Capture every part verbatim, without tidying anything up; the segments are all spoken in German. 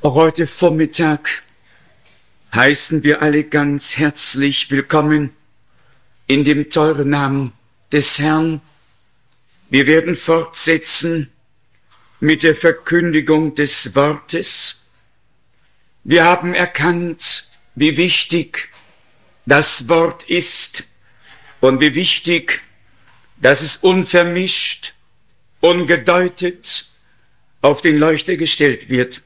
Auch heute Vormittag heißen wir alle ganz herzlich willkommen in dem teuren Namen des Herrn. Wir werden fortsetzen mit der Verkündigung des Wortes. Wir haben erkannt, wie wichtig das Wort ist und wie wichtig, dass es unvermischt, ungedeutet auf den Leuchter gestellt wird.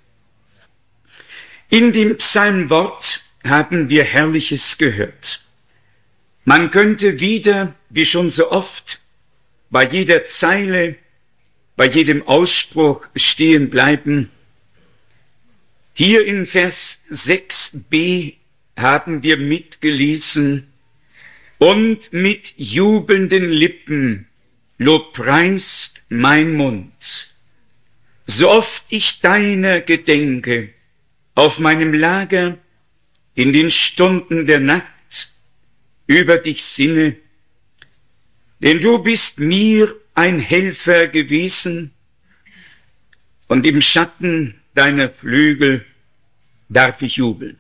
In dem Psalmwort haben wir Herrliches gehört. Man könnte wieder, wie schon so oft, bei jeder Zeile, bei jedem Ausspruch stehen bleiben. Hier in Vers sechs b haben wir mitgelesen: Und mit jubelnden Lippen lobpreist mein Mund. So oft ich deiner gedenke, auf meinem Lager, in den Stunden der Nacht, über dich sinne, denn du bist mir ein Helfer gewesen, und im Schatten deiner Flügel darf ich jubeln.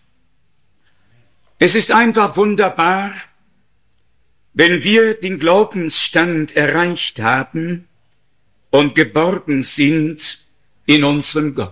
Es ist einfach wunderbar, wenn wir den Glaubensstand erreicht haben und geborgen sind in unserem Gott.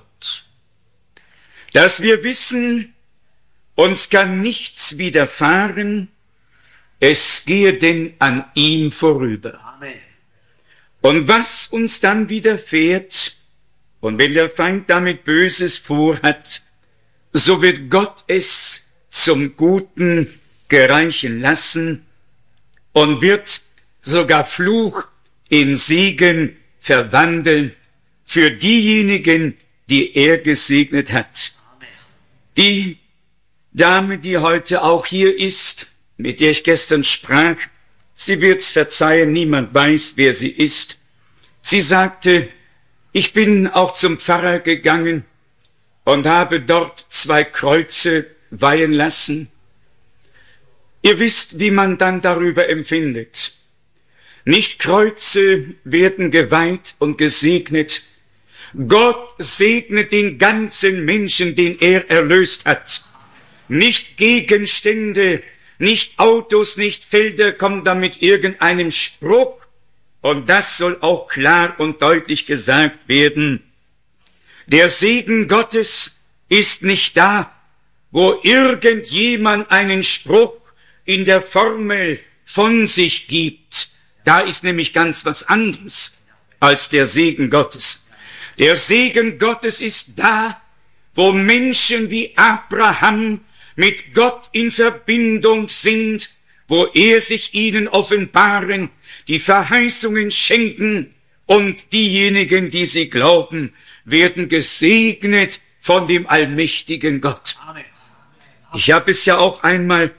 Dass wir wissen, uns kann nichts widerfahren, es gehe denn an ihm vorüber. Amen. Und was uns dann widerfährt, und wenn der Feind damit Böses vorhat, so wird Gott es zum Guten gereichen lassen und wird sogar Fluch in Segen verwandeln für diejenigen, die er gesegnet hat. Die Dame, die heute auch hier ist, mit der ich gestern sprach, sie wird's verzeihen, niemand weiß, wer sie ist. Sie sagte, ich bin auch zum Pfarrer gegangen und habe dort zwei Kreuze weihen lassen. Ihr wisst, wie man dann darüber empfindet. Nicht Kreuze werden geweiht und gesegnet. Gott segnet den ganzen Menschen, den er erlöst hat. Nicht Gegenstände, nicht Autos, nicht Felder kommen da mit irgendeinem Spruch. Und das soll auch klar und deutlich gesagt werden. Der Segen Gottes ist nicht da, wo irgendjemand einen Spruch in der Formel von sich gibt. Da ist nämlich ganz was anderes als der Segen Gottes. Der Segen Gottes ist da, wo Menschen wie Abraham mit Gott in Verbindung sind, wo er sich ihnen offenbaren, die Verheißungen schenken, und diejenigen, die sie glauben, werden gesegnet von dem allmächtigen Gott. Ich habe es ja auch einmal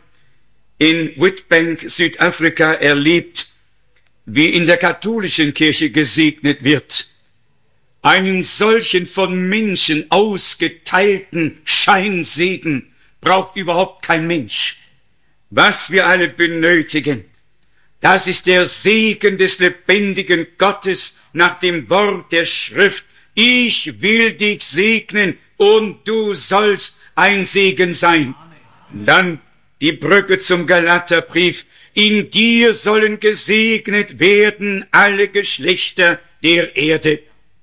in Witbank, Südafrika, erlebt, wie in der katholischen Kirche gesegnet wird. Einen solchen von Menschen ausgeteilten Scheinsegen braucht überhaupt kein Mensch. Was wir alle benötigen, das ist der Segen des lebendigen Gottes nach dem Wort der Schrift. Ich will dich segnen und du sollst ein Segen sein. Dann die Brücke zum Galaterbrief. In dir sollen gesegnet werden alle Geschlechter der Erde.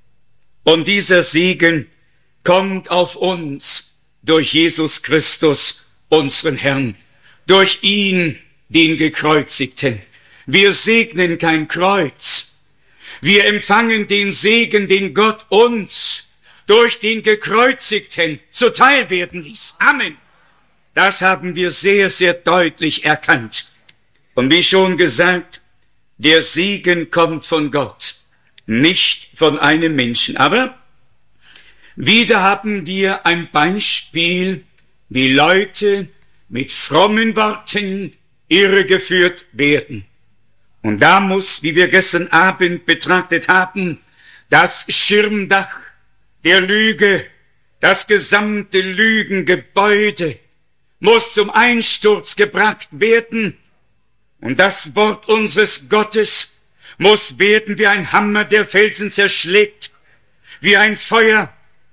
Und dieser Segen kommt auf uns durch Jesus Christus, unseren Herrn, durch ihn, den Gekreuzigten. Wir segnen kein Kreuz. Wir empfangen den Segen, den Gott uns durch den Gekreuzigten zuteil werden ließ. Amen. Das haben wir sehr, sehr deutlich erkannt. Und wie schon gesagt, der Segen kommt von Gott, nicht von einem Menschen. Aber wieder haben wir ein Beispiel, wie Leute mit frommen Worten irregeführt werden. Und da muss, wie wir gestern Abend betrachtet haben, das Schirmdach der Lüge, das gesamte Lügengebäude muss zum Einsturz gebracht werden. Und das Wort unseres Gottes muss werden wie ein Hammer, der Felsen zerschlägt, wie ein Feuer,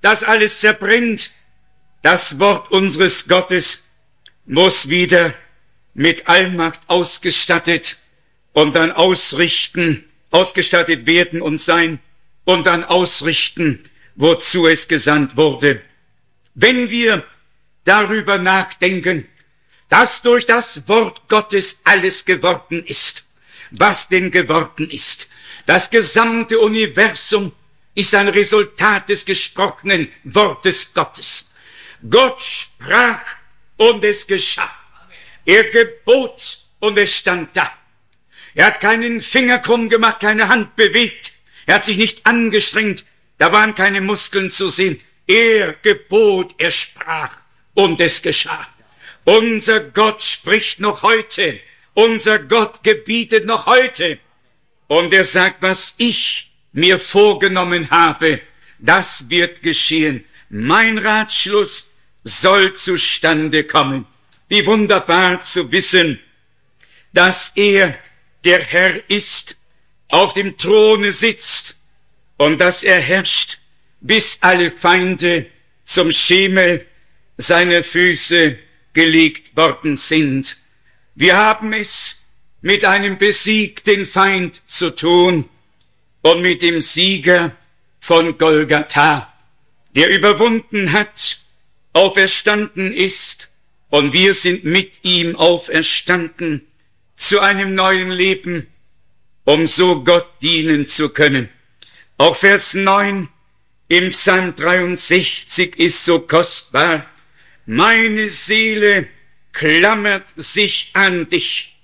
das alles zerbrennt. Das Wort unseres Gottes muss wieder mit Allmacht ausgestattet und dann ausrichten, ausgestattet werden und sein und dann ausrichten, wozu es gesandt wurde. Wenn wir darüber nachdenken, dass durch das Wort Gottes alles geworden ist, was denn geworden ist. Das gesamte Universum ist ein Resultat des gesprochenen Wortes Gottes. Gott sprach und es geschah. Er gebot und es stand da. Er hat keinen Finger krumm gemacht, keine Hand bewegt. Er hat sich nicht angestrengt. Da waren keine Muskeln zu sehen. Er gebot, er sprach und es geschah. Unser Gott spricht noch heute. Unser Gott gebietet noch heute. Und er sagt, was ich mir vorgenommen habe, das wird geschehen. Mein Ratschluss soll zustande kommen. Wie wunderbar zu wissen, dass er der Herr ist, auf dem Throne sitzt und dass er herrscht, bis alle Feinde zum Schemel seiner Füße gelegt worden sind. Wir haben es mit einem besiegten Feind zu tun und mit dem Sieger von Golgatha, der überwunden hat, auferstanden ist, und wir sind mit ihm auferstanden zu einem neuen Leben, um so Gott dienen zu können. Auch Vers neun im Psalm dreiundsechzig ist so kostbar. Meine Seele klammert sich an dich.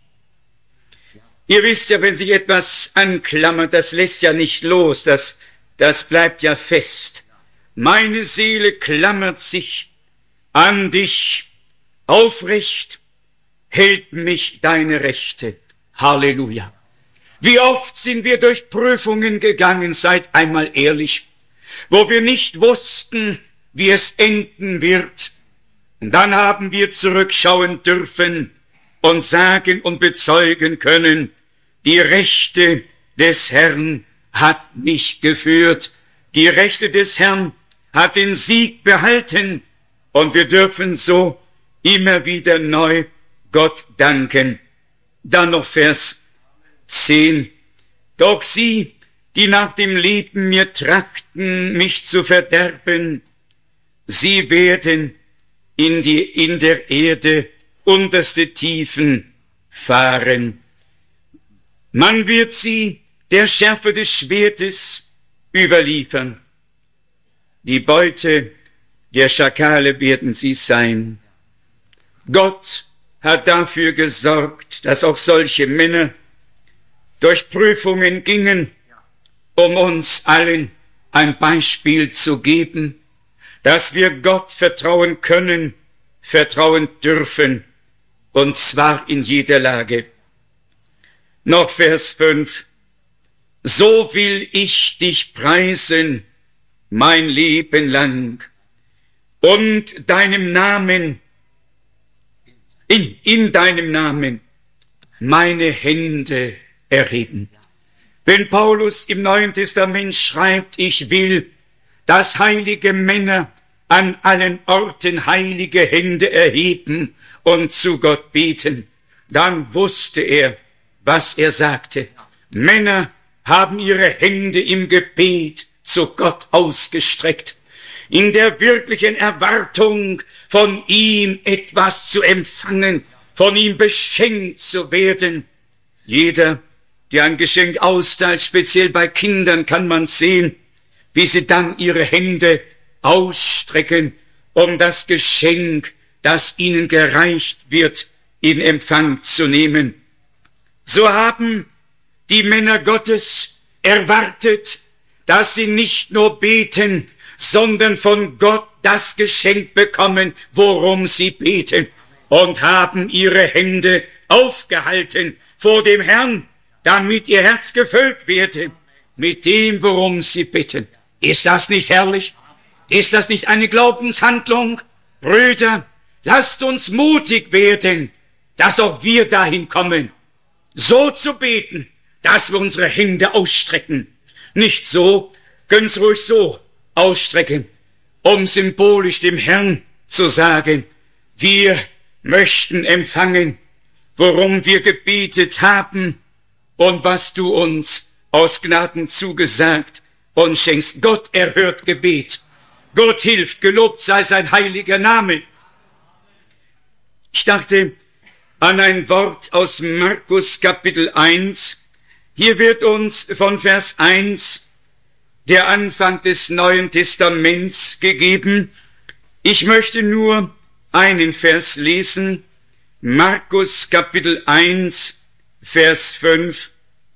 Ihr wisst ja, wenn sich etwas anklammert, das lässt ja nicht los, das, das bleibt ja fest. Meine Seele klammert sich an dich, aufrecht hält mich deine Rechte. Halleluja. Wie oft sind wir durch Prüfungen gegangen, seid einmal ehrlich, wo wir nicht wussten, wie es enden wird. Und dann haben wir zurückschauen dürfen und sagen und bezeugen können, die Rechte des Herrn hat mich geführt. Die Rechte des Herrn hat den Sieg behalten. Und wir dürfen so immer wieder neu Gott danken. Dann noch Vers zehn. Doch sie, die nach dem Leben mir trachten, mich zu verderben, sie werden in die, in der Erde unterste Tiefen fahren. Man wird sie der Schärfe des Schwertes überliefern. Die Beute der Schakale werden sie sein. Gott hat dafür gesorgt, dass auch solche Männer durch Prüfungen gingen, um uns allen ein Beispiel zu geben, dass wir Gott vertrauen können, vertrauen dürfen, und zwar in jeder Lage. Noch Vers fünf. So will ich dich preisen, mein Leben lang, und deinem Namen, in, in deinem Namen, meine Hände erheben. Wenn Paulus im Neuen Testament schreibt, ich will, dass heilige Männer an allen Orten heilige Hände erheben und zu Gott beten, dann wusste er, was er sagte. Männer haben ihre Hände im Gebet zu Gott ausgestreckt, in der wirklichen Erwartung, von ihm etwas zu empfangen, von ihm beschenkt zu werden. Jeder, der ein Geschenk austeilt, speziell bei Kindern, kann man sehen, wie sie dann ihre Hände ausstrecken, um das Geschenk, das ihnen gereicht wird, in Empfang zu nehmen. So haben die Männer Gottes erwartet, dass sie nicht nur beten, sondern von Gott das Geschenk bekommen, worum sie beten, und haben ihre Hände aufgehalten vor dem Herrn, damit ihr Herz gefüllt werde mit dem, worum sie bitten. Ist das nicht herrlich? Ist das nicht eine Glaubenshandlung? Brüder, lasst uns mutig werden, dass auch wir dahin kommen, so zu beten, dass wir unsere Hände ausstrecken. Nicht so, gönn's ruhig so ausstrecken. um symbolisch dem Herrn zu sagen, wir möchten empfangen, worum wir gebetet haben und was du uns aus Gnaden zugesagt und schenkst. Gott erhört Gebet. Gott hilft, gelobt sei sein heiliger Name. Ich dachte an ein Wort aus Markus Kapitel eins. Hier wird uns von Vers eins der Anfang des Neuen Testaments gegeben. Ich möchte nur einen Vers lesen. Markus Kapitel eins, Vers fünf.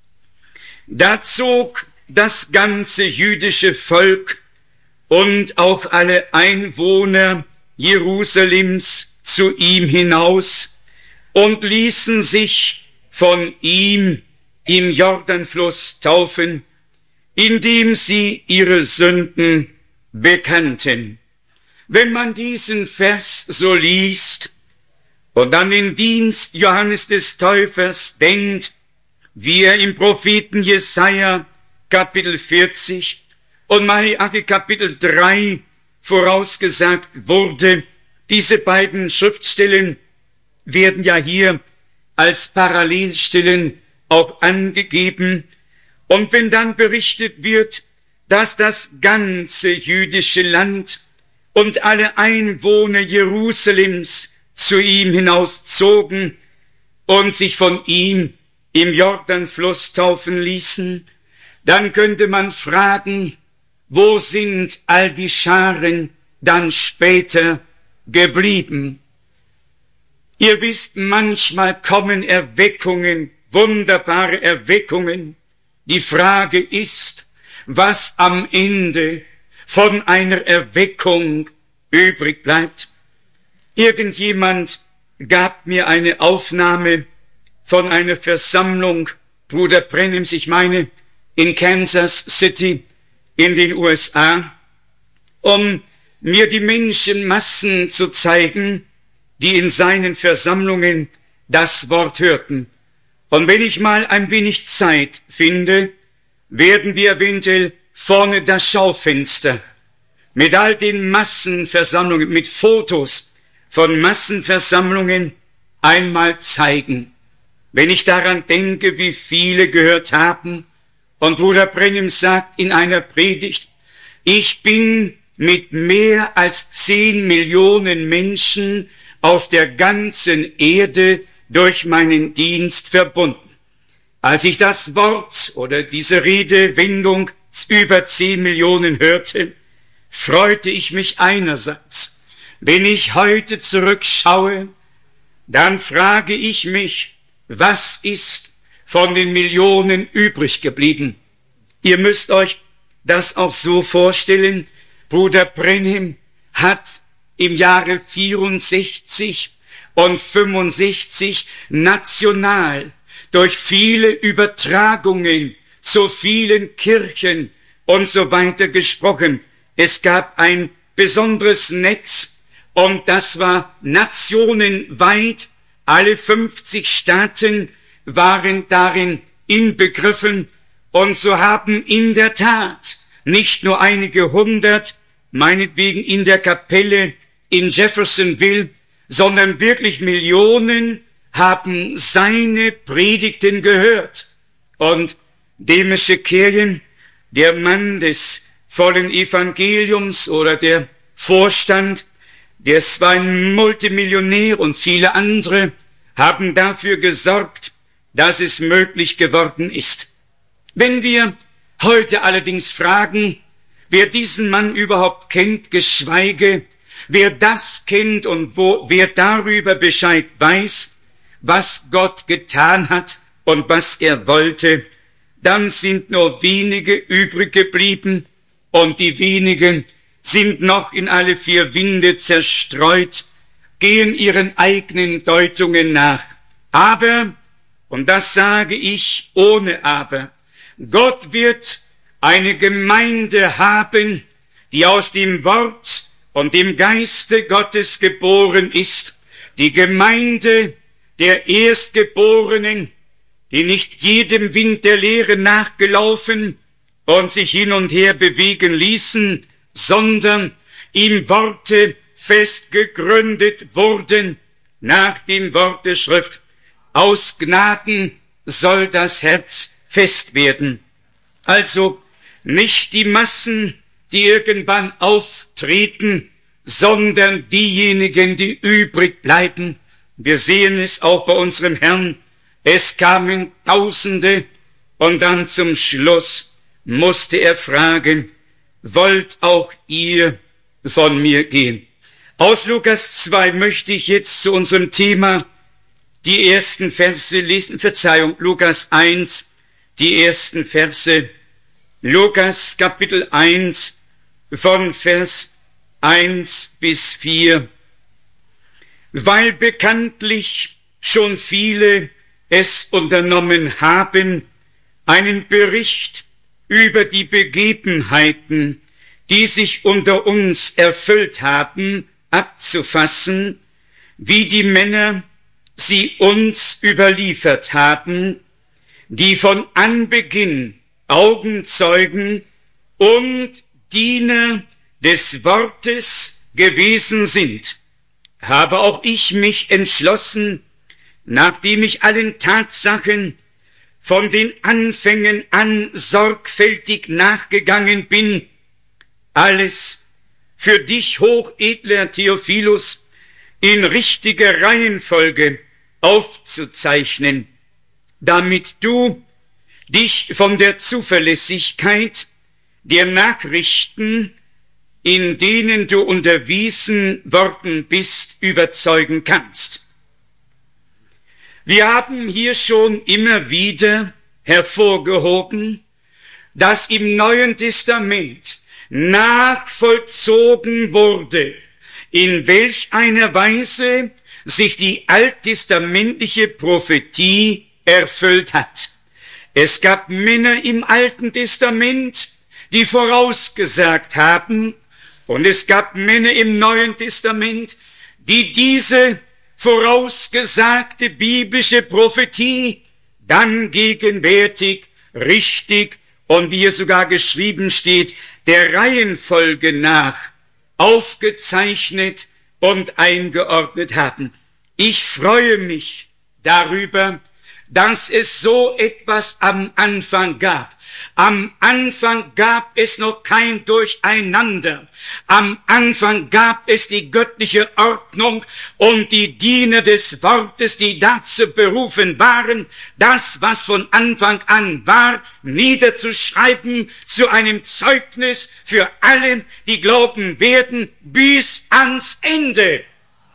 Da zog das ganze jüdische Volk und auch alle Einwohner Jerusalems zu ihm hinaus und ließen sich von ihm im Jordanfluss taufen, indem sie ihre Sünden bekannten. Wenn man diesen Vers so liest und an den Dienst Johannes des Täufers denkt, wie er im Propheten Jesaja Kapitel vierzig und Malachi Kapitel drei vorausgesagt wurde, diese beiden Schriftstellen werden ja hier als Parallelstellen auch angegeben. Und wenn dann berichtet wird, dass das ganze jüdische Land und alle Einwohner Jerusalems zu ihm hinauszogen und sich von ihm im Jordanfluss taufen ließen, dann könnte man fragen, wo sind all die Scharen dann später geblieben? Ihr wisst, manchmal kommen Erweckungen, wunderbare Erweckungen. Die Frage ist, was am Ende von einer Erweckung übrig bleibt. Irgendjemand gab mir eine Aufnahme von einer Versammlung, Bruder Brennims, ich meine, in Kansas City in den U S A, um mir die Menschenmassen zu zeigen, die in seinen Versammlungen das Wort hörten. Und wenn ich mal ein wenig Zeit finde, werden wir eventuell vorne das Schaufenster mit all den Massenversammlungen, mit Fotos von Massenversammlungen einmal zeigen. Wenn ich daran denke, wie viele gehört haben, und Bruder Brennim sagt in einer Predigt, ich bin mit mehr als zehn Millionen Menschen auf der ganzen Erde durch meinen Dienst verbunden. Als ich das Wort oder diese Redewendung über zehn Millionen hörte, freute ich mich einerseits. Wenn ich heute zurückschaue, dann frage ich mich, was ist von den Millionen übrig geblieben? Ihr müsst euch das auch so vorstellen, Bruder Brennim hat im Jahre vierundsechzig und fünfundsechzig national durch viele Übertragungen zu vielen Kirchen und so weiter gesprochen. Es gab ein besonderes Netz und das war nationenweit. Alle fünfzig Staaten waren darin inbegriffen und so haben in der Tat nicht nur einige hundert, meinetwegen in der Kapelle in Jeffersonville, sondern wirklich Millionen haben seine Predigten gehört. Und Demis Shakarian, der Mann des vollen Evangeliums oder der Vorstand, der war ein Multimillionär und viele andere haben dafür gesorgt, dass es möglich geworden ist. Wenn wir heute allerdings fragen, wer diesen Mann überhaupt kennt, geschweige wer das kennt und wo, wer darüber Bescheid weiß, was Gott getan hat und was er wollte, dann sind nur wenige übrig geblieben und die wenigen sind noch in alle vier Winde zerstreut, gehen ihren eigenen Deutungen nach. Aber, und das sage ich ohne Aber, Gott wird eine Gemeinde haben, die aus dem Wort und dem Geiste Gottes geboren ist, die Gemeinde der Erstgeborenen, die nicht jedem Wind der Lehre nachgelaufen und sich hin und her bewegen ließen, sondern im Worte fest gegründet wurden, nach dem Wort der Schrift. Aus Gnaden soll das Herz fest werden. Also nicht die Massen, die irgendwann auftreten, sondern diejenigen, die übrig bleiben. Wir sehen es auch bei unserem Herrn. Es kamen Tausende und dann zum Schluss musste er fragen, wollt auch ihr von mir gehen? Aus Lukas zwei möchte ich jetzt zu unserem Thema die ersten Verse lesen. Verzeihung, Lukas eins, die ersten Verse. Lukas Kapitel eins von Vers eins bis vier. Weil bekanntlich schon viele es unternommen haben, einen Bericht über die Begebenheiten, die sich unter uns erfüllt haben, abzufassen, wie die Männer sie uns überliefert haben, die von Anbeginn Augenzeugen und Diener des Wortes gewesen sind, habe auch ich mich entschlossen, nachdem ich allen Tatsachen von den Anfängen an sorgfältig nachgegangen bin, alles für dich, hochedler Theophilus, in richtiger Reihenfolge aufzuzeichnen, damit du dich von der Zuverlässigkeit der Nachrichten, in denen du unterwiesen worden bist, überzeugen kannst. Wir haben hier schon immer wieder hervorgehoben, dass im Neuen Testament nachvollzogen wurde, in welch einer Weise sich die alttestamentliche Prophetie erfüllt hat. Es gab Männer im Alten Testament, die vorausgesagt haben, und es gab Männer im Neuen Testament, die diese vorausgesagte biblische Prophetie dann gegenwärtig, richtig und wie es sogar geschrieben steht, der Reihenfolge nach aufgezeichnet und eingeordnet haben. Ich freue mich darüber, dass es so etwas am Anfang gab. Am Anfang gab es noch kein Durcheinander. Am Anfang gab es die göttliche Ordnung und die Diener des Wortes, die dazu berufen waren, das, was von Anfang an war, niederzuschreiben zu einem Zeugnis für alle, die glauben werden, bis ans Ende.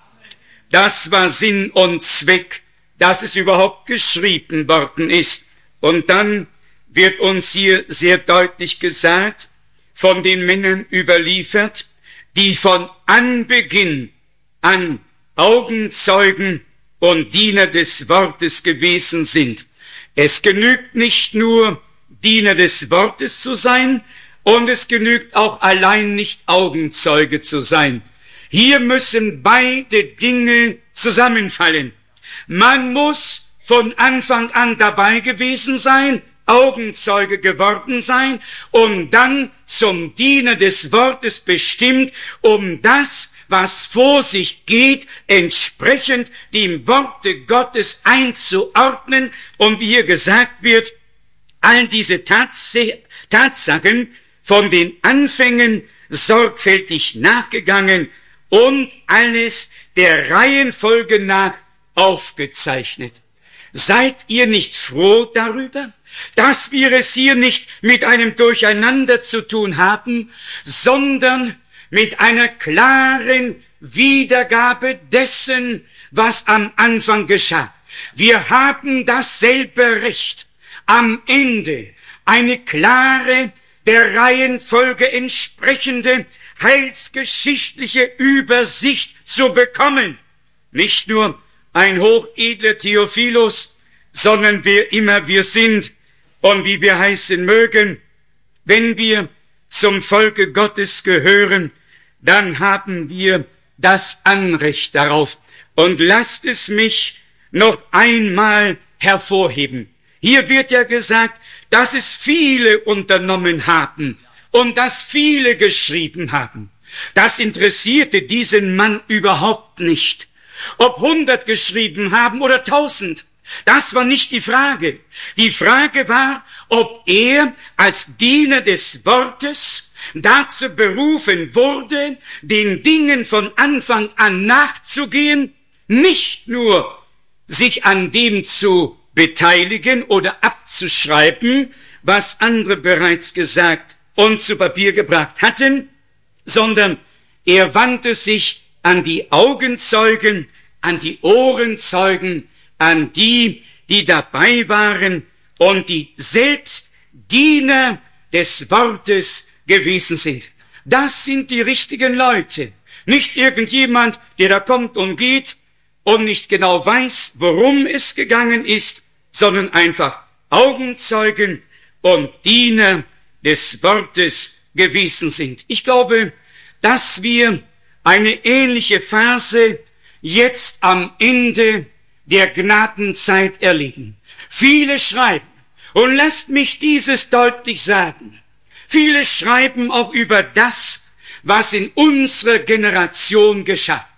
Das war Sinn und Zweck, dass es überhaupt geschrieben worden ist. Und dann wird uns hier sehr deutlich gesagt, von den Männern überliefert, die von Anbeginn an Augenzeugen und Diener des Wortes gewesen sind. Es genügt nicht nur, Diener des Wortes zu sein, und es genügt auch allein nicht, Augenzeuge zu sein. Hier müssen beide Dinge zusammenfallen. Man muss von Anfang an dabei gewesen sein, Augenzeuge geworden sein und dann zum Diener des Wortes bestimmt, um das, was vor sich geht, entsprechend dem Worte Gottes einzuordnen. Und wie hier gesagt wird, all diese Tats Tatsachen von den Anfängen sorgfältig nachgegangen und alles der Reihenfolge nach aufgezeichnet. Seid ihr nicht froh darüber, dass wir es hier nicht mit einem Durcheinander zu tun haben, sondern mit einer klaren Wiedergabe dessen, was am Anfang geschah. Wir haben dasselbe Recht, am Ende eine klare, der Reihenfolge entsprechende, heilsgeschichtliche Übersicht zu bekommen. Nicht nur ein hochedler Theophilus, sondern wer immer wir sind und wie wir heißen mögen, wenn wir zum Volke Gottes gehören, dann haben wir das Anrecht darauf. Und lasst es mich noch einmal hervorheben. Hier wird ja gesagt, dass es viele unternommen haben, und dass viele geschrieben haben. Das interessierte diesen Mann überhaupt nicht. Ob hundert geschrieben haben oder tausend, das war nicht die Frage. Die Frage war, ob er als Diener des Wortes dazu berufen wurde, den Dingen von Anfang an nachzugehen, nicht nur sich an dem zu beteiligen oder abzuschreiben, was andere bereits gesagt und zu Papier gebracht hatten, sondern er wandte sich an die Augenzeugen, an die Ohrenzeugen, an die, die dabei waren und die selbst Diener des Wortes gewesen sind. Das sind die richtigen Leute. Nicht irgendjemand, der da kommt und geht und nicht genau weiß, worum es gegangen ist, sondern einfach Augenzeugen und Diener des Wortes gewesen sind. Ich glaube, dass wir eine ähnliche Phase jetzt am Ende der Gnadenzeit erleben. Viele schreiben, und lasst mich dieses deutlich sagen, viele schreiben auch über das, was in unserer Generation geschah.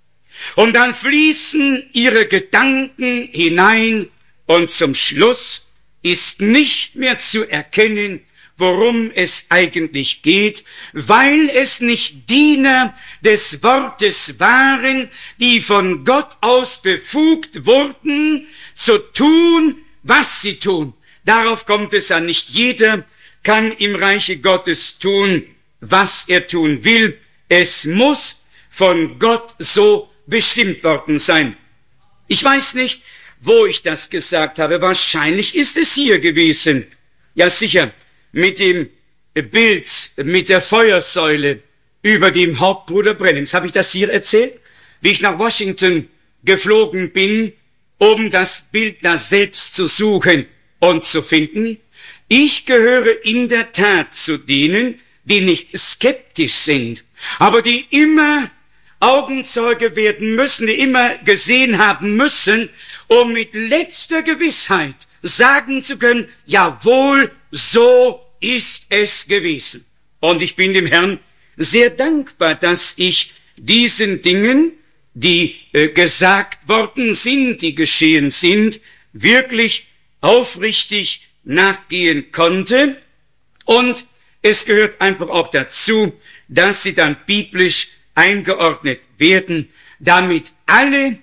Und dann fließen ihre Gedanken hinein und zum Schluss ist nicht mehr zu erkennen, worum es eigentlich geht, weil es nicht Diener des Wortes waren, die von Gott aus befugt wurden, zu tun, was sie tun. Darauf kommt es an. Nicht jeder kann im Reiche Gottes tun, was er tun will. Es muss von Gott so bestimmt worden sein. Ich weiß nicht, wo ich das gesagt habe. Wahrscheinlich ist es hier gewesen. Ja, sicher. Mit dem Bild, mit der Feuersäule über dem Hauptbruder Brennims. Habe ich das hier erzählt? Wie ich nach Washington geflogen bin, um das Bild da selbst zu suchen und zu finden. Ich gehöre in der Tat zu denen, die nicht skeptisch sind, aber die immer Augenzeuge werden müssen, die immer gesehen haben müssen, um mit letzter Gewissheit sagen zu können, jawohl, so ist es gewesen. Und ich bin dem Herrn sehr dankbar, dass ich diesen Dingen, die äh, gesagt worden sind, die geschehen sind, wirklich aufrichtig nachgehen konnte. Und es gehört einfach auch dazu, dass sie dann biblisch eingeordnet werden, damit alle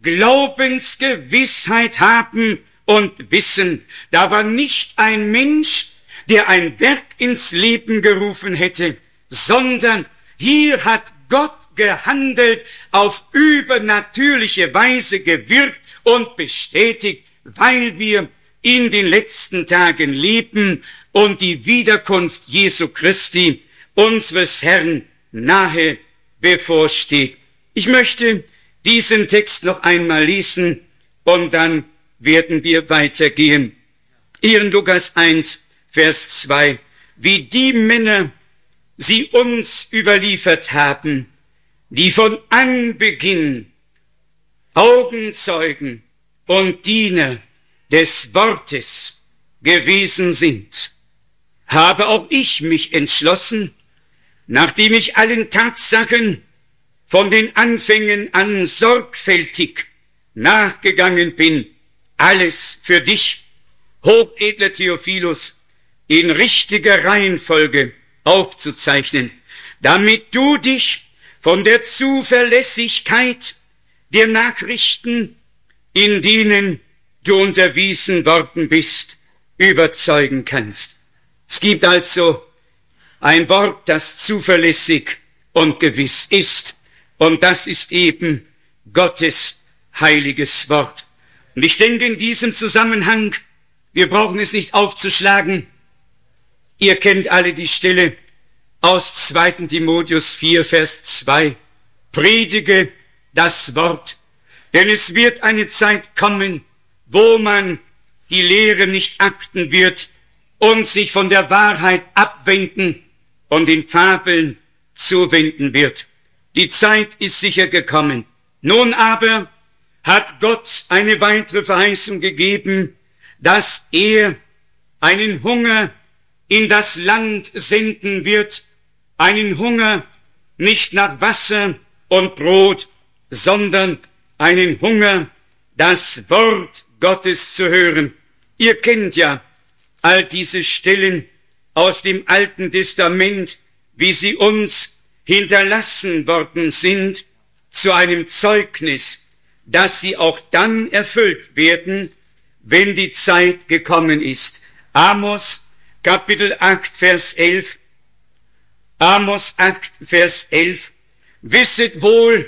Glaubensgewissheit haben und wissen, da war nicht ein Mensch, der ein Werk ins Leben gerufen hätte, sondern hier hat Gott gehandelt, auf übernatürliche Weise gewirkt und bestätigt, weil wir in den letzten Tagen leben und die Wiederkunft Jesu Christi, unseres Herrn, nahe bevorsteht. Ich möchte diesen Text noch einmal lesen und dann werden wir weitergehen. Hier in Lukas eins, Vers zwei. Wie die Männer sie uns überliefert haben, die von Anbeginn Augenzeugen und Diener des Wortes gewesen sind, habe auch ich mich entschlossen, nachdem ich allen Tatsachen von den Anfängen an sorgfältig nachgegangen bin, alles für dich, hochedler Theophilus, in richtiger Reihenfolge aufzuzeichnen, damit du dich von der Zuverlässigkeit der Nachrichten, in denen du unterwiesen worden bist, überzeugen kannst. Es gibt also ein Wort, das zuverlässig und gewiss ist, und das ist eben Gottes heiliges Wort. Und ich denke in diesem Zusammenhang, wir brauchen es nicht aufzuschlagen, ihr kennt alle die Stelle aus zweiten Timotheus vier, Vers zwei. Predige das Wort, denn es wird eine Zeit kommen, wo man die Lehre nicht achten wird und sich von der Wahrheit abwenden und den Fabeln zuwenden wird. Die Zeit ist sicher gekommen. Nun aber hat Gott eine weitere Verheißung gegeben, dass er einen Hunger in das Land senden wird, einen Hunger nicht nach Wasser und Brot, sondern einen Hunger, das Wort Gottes zu hören. Ihr kennt ja all diese Stellen aus dem Alten Testament, wie sie uns hinterlassen worden sind, zu einem Zeugnis, dass sie auch dann erfüllt werden, wenn die Zeit gekommen ist. Amos Kapitel acht, Vers elf. Amos acht, Vers elf. Wisset wohl,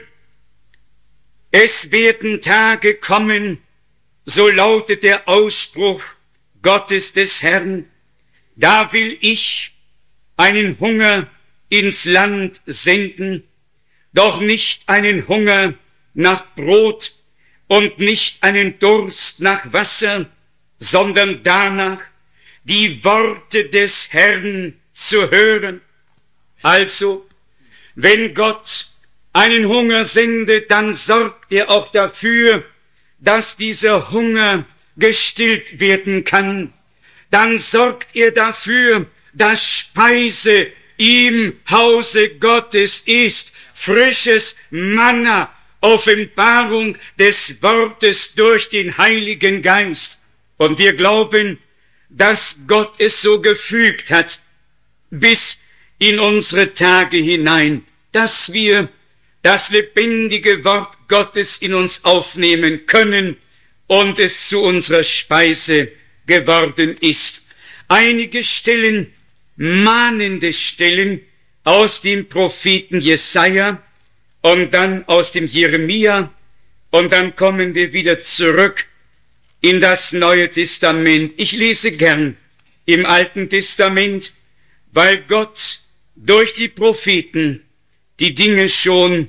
es werden Tage kommen, so lautet der Ausspruch Gottes des Herrn, da will ich einen Hunger ins Land senden, doch nicht einen Hunger nach Brot und nicht einen Durst nach Wasser, sondern danach, die Worte des Herrn zu hören. Also, wenn Gott einen Hunger sendet, dann sorgt er auch dafür, dass dieser Hunger gestillt werden kann. Dann sorgt er dafür, dass Speise im Hause Gottes ist, frisches Manna, Offenbarung des Wortes durch den Heiligen Geist. Und wir glauben, dass Gott es so gefügt hat, bis in unsere Tage hinein, dass wir das lebendige Wort Gottes in uns aufnehmen können und es zu unserer Speise geworden ist. Einige Stellen, mahnende Stellen aus dem Propheten Jesaja und dann aus dem Jeremia und dann kommen wir wieder zurück in das Neue Testament. Ich lese gern im Alten Testament, weil Gott durch die Propheten die Dinge schon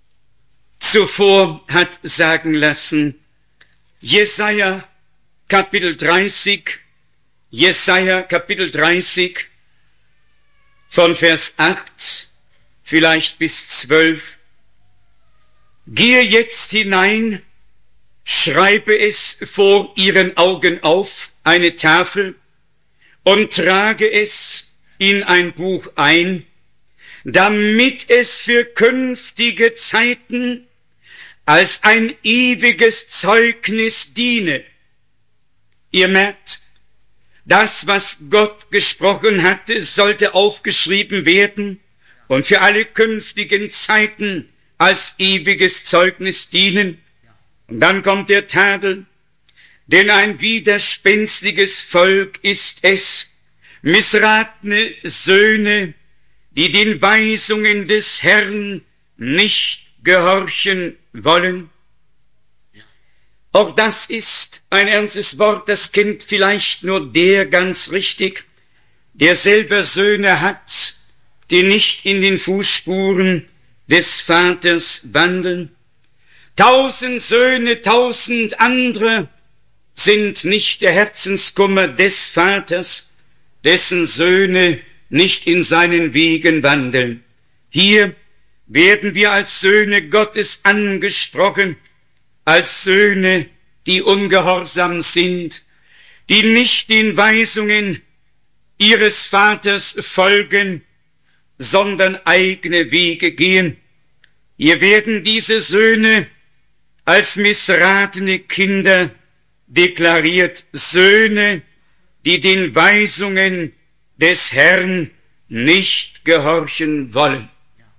zuvor hat sagen lassen. Jesaja Kapitel dreißig, Jesaja Kapitel dreißig, von Vers acht, vielleicht bis zwölf. Gehe jetzt hinein, schreibe es vor ihren Augen auf, eine Tafel, und trage es in ein Buch ein, damit es für künftige Zeiten als ein ewiges Zeugnis diene. Ihr merkt, das, was Gott gesprochen hatte, sollte aufgeschrieben werden und für alle künftigen Zeiten als ewiges Zeugnis dienen. Und dann kommt der Tadel, denn ein widerspenstiges Volk ist es, missratene Söhne, die den Weisungen des Herrn nicht gehorchen wollen. Auch das ist ein ernstes Wort, das kennt vielleicht nur der ganz richtig, der selber Söhne hat, die nicht in den Fußspuren des Vaters wandeln. Tausend Söhne, tausend andere sind nicht der Herzenskummer des Vaters, dessen Söhne nicht in seinen Wegen wandeln. Hier werden wir als Söhne Gottes angesprochen, als Söhne, die ungehorsam sind, die nicht den Weisungen ihres Vaters folgen, sondern eigene Wege gehen. Hier werden diese Söhne als missratene Kinder deklariert, Söhne, die den Weisungen des Herrn nicht gehorchen wollen.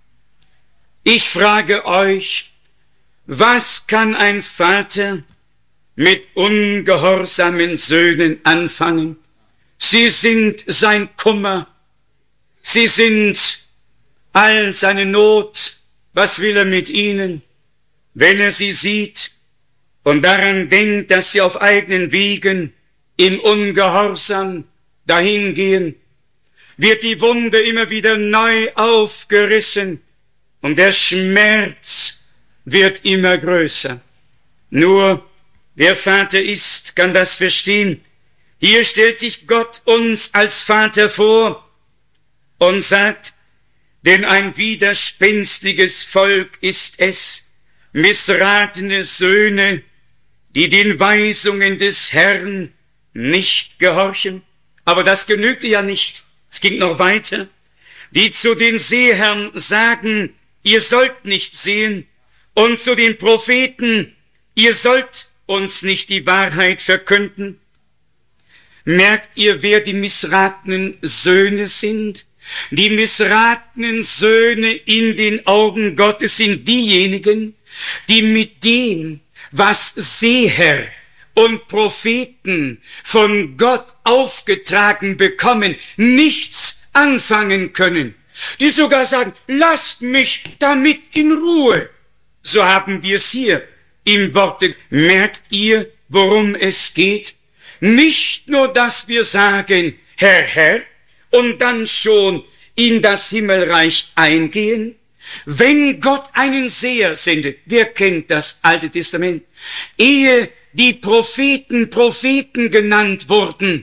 Ich frage euch, was kann ein Vater mit ungehorsamen Söhnen anfangen? Sie sind sein Kummer, sie sind all seine Not. Was will er mit ihnen, wenn er sie sieht und daran denkt, dass sie auf eigenen Wegen im Ungehorsam dahingehen? Wird die Wunde immer wieder neu aufgerissen und der Schmerz wird immer größer. Nur wer Vater ist, kann das verstehen. Hier stellt sich Gott uns als Vater vor und sagt, denn ein widerspenstiges Volk ist es, missratene Söhne, die den Weisungen des Herrn nicht gehorchen. Aber das genügte ja nicht. Es ging noch weiter. Die zu den Seherren sagen, ihr sollt nicht sehen. Und zu den Propheten, ihr sollt uns nicht die Wahrheit verkünden. Merkt ihr, wer die missratenen Söhne sind? Die missratenen Söhne in den Augen Gottes sind diejenigen, die mit dem, was Seher und Propheten von Gott aufgetragen bekommen, nichts anfangen können. Die sogar sagen, lasst mich damit in Ruhe. So haben wir es hier im Worte. Merkt ihr, worum es geht? Nicht nur, dass wir sagen, Herr, Herr, und dann schon in das Himmelreich eingehen. Wenn Gott einen Seher sendet, wer kennt das Alte Testament? Ehe die Propheten Propheten genannt wurden,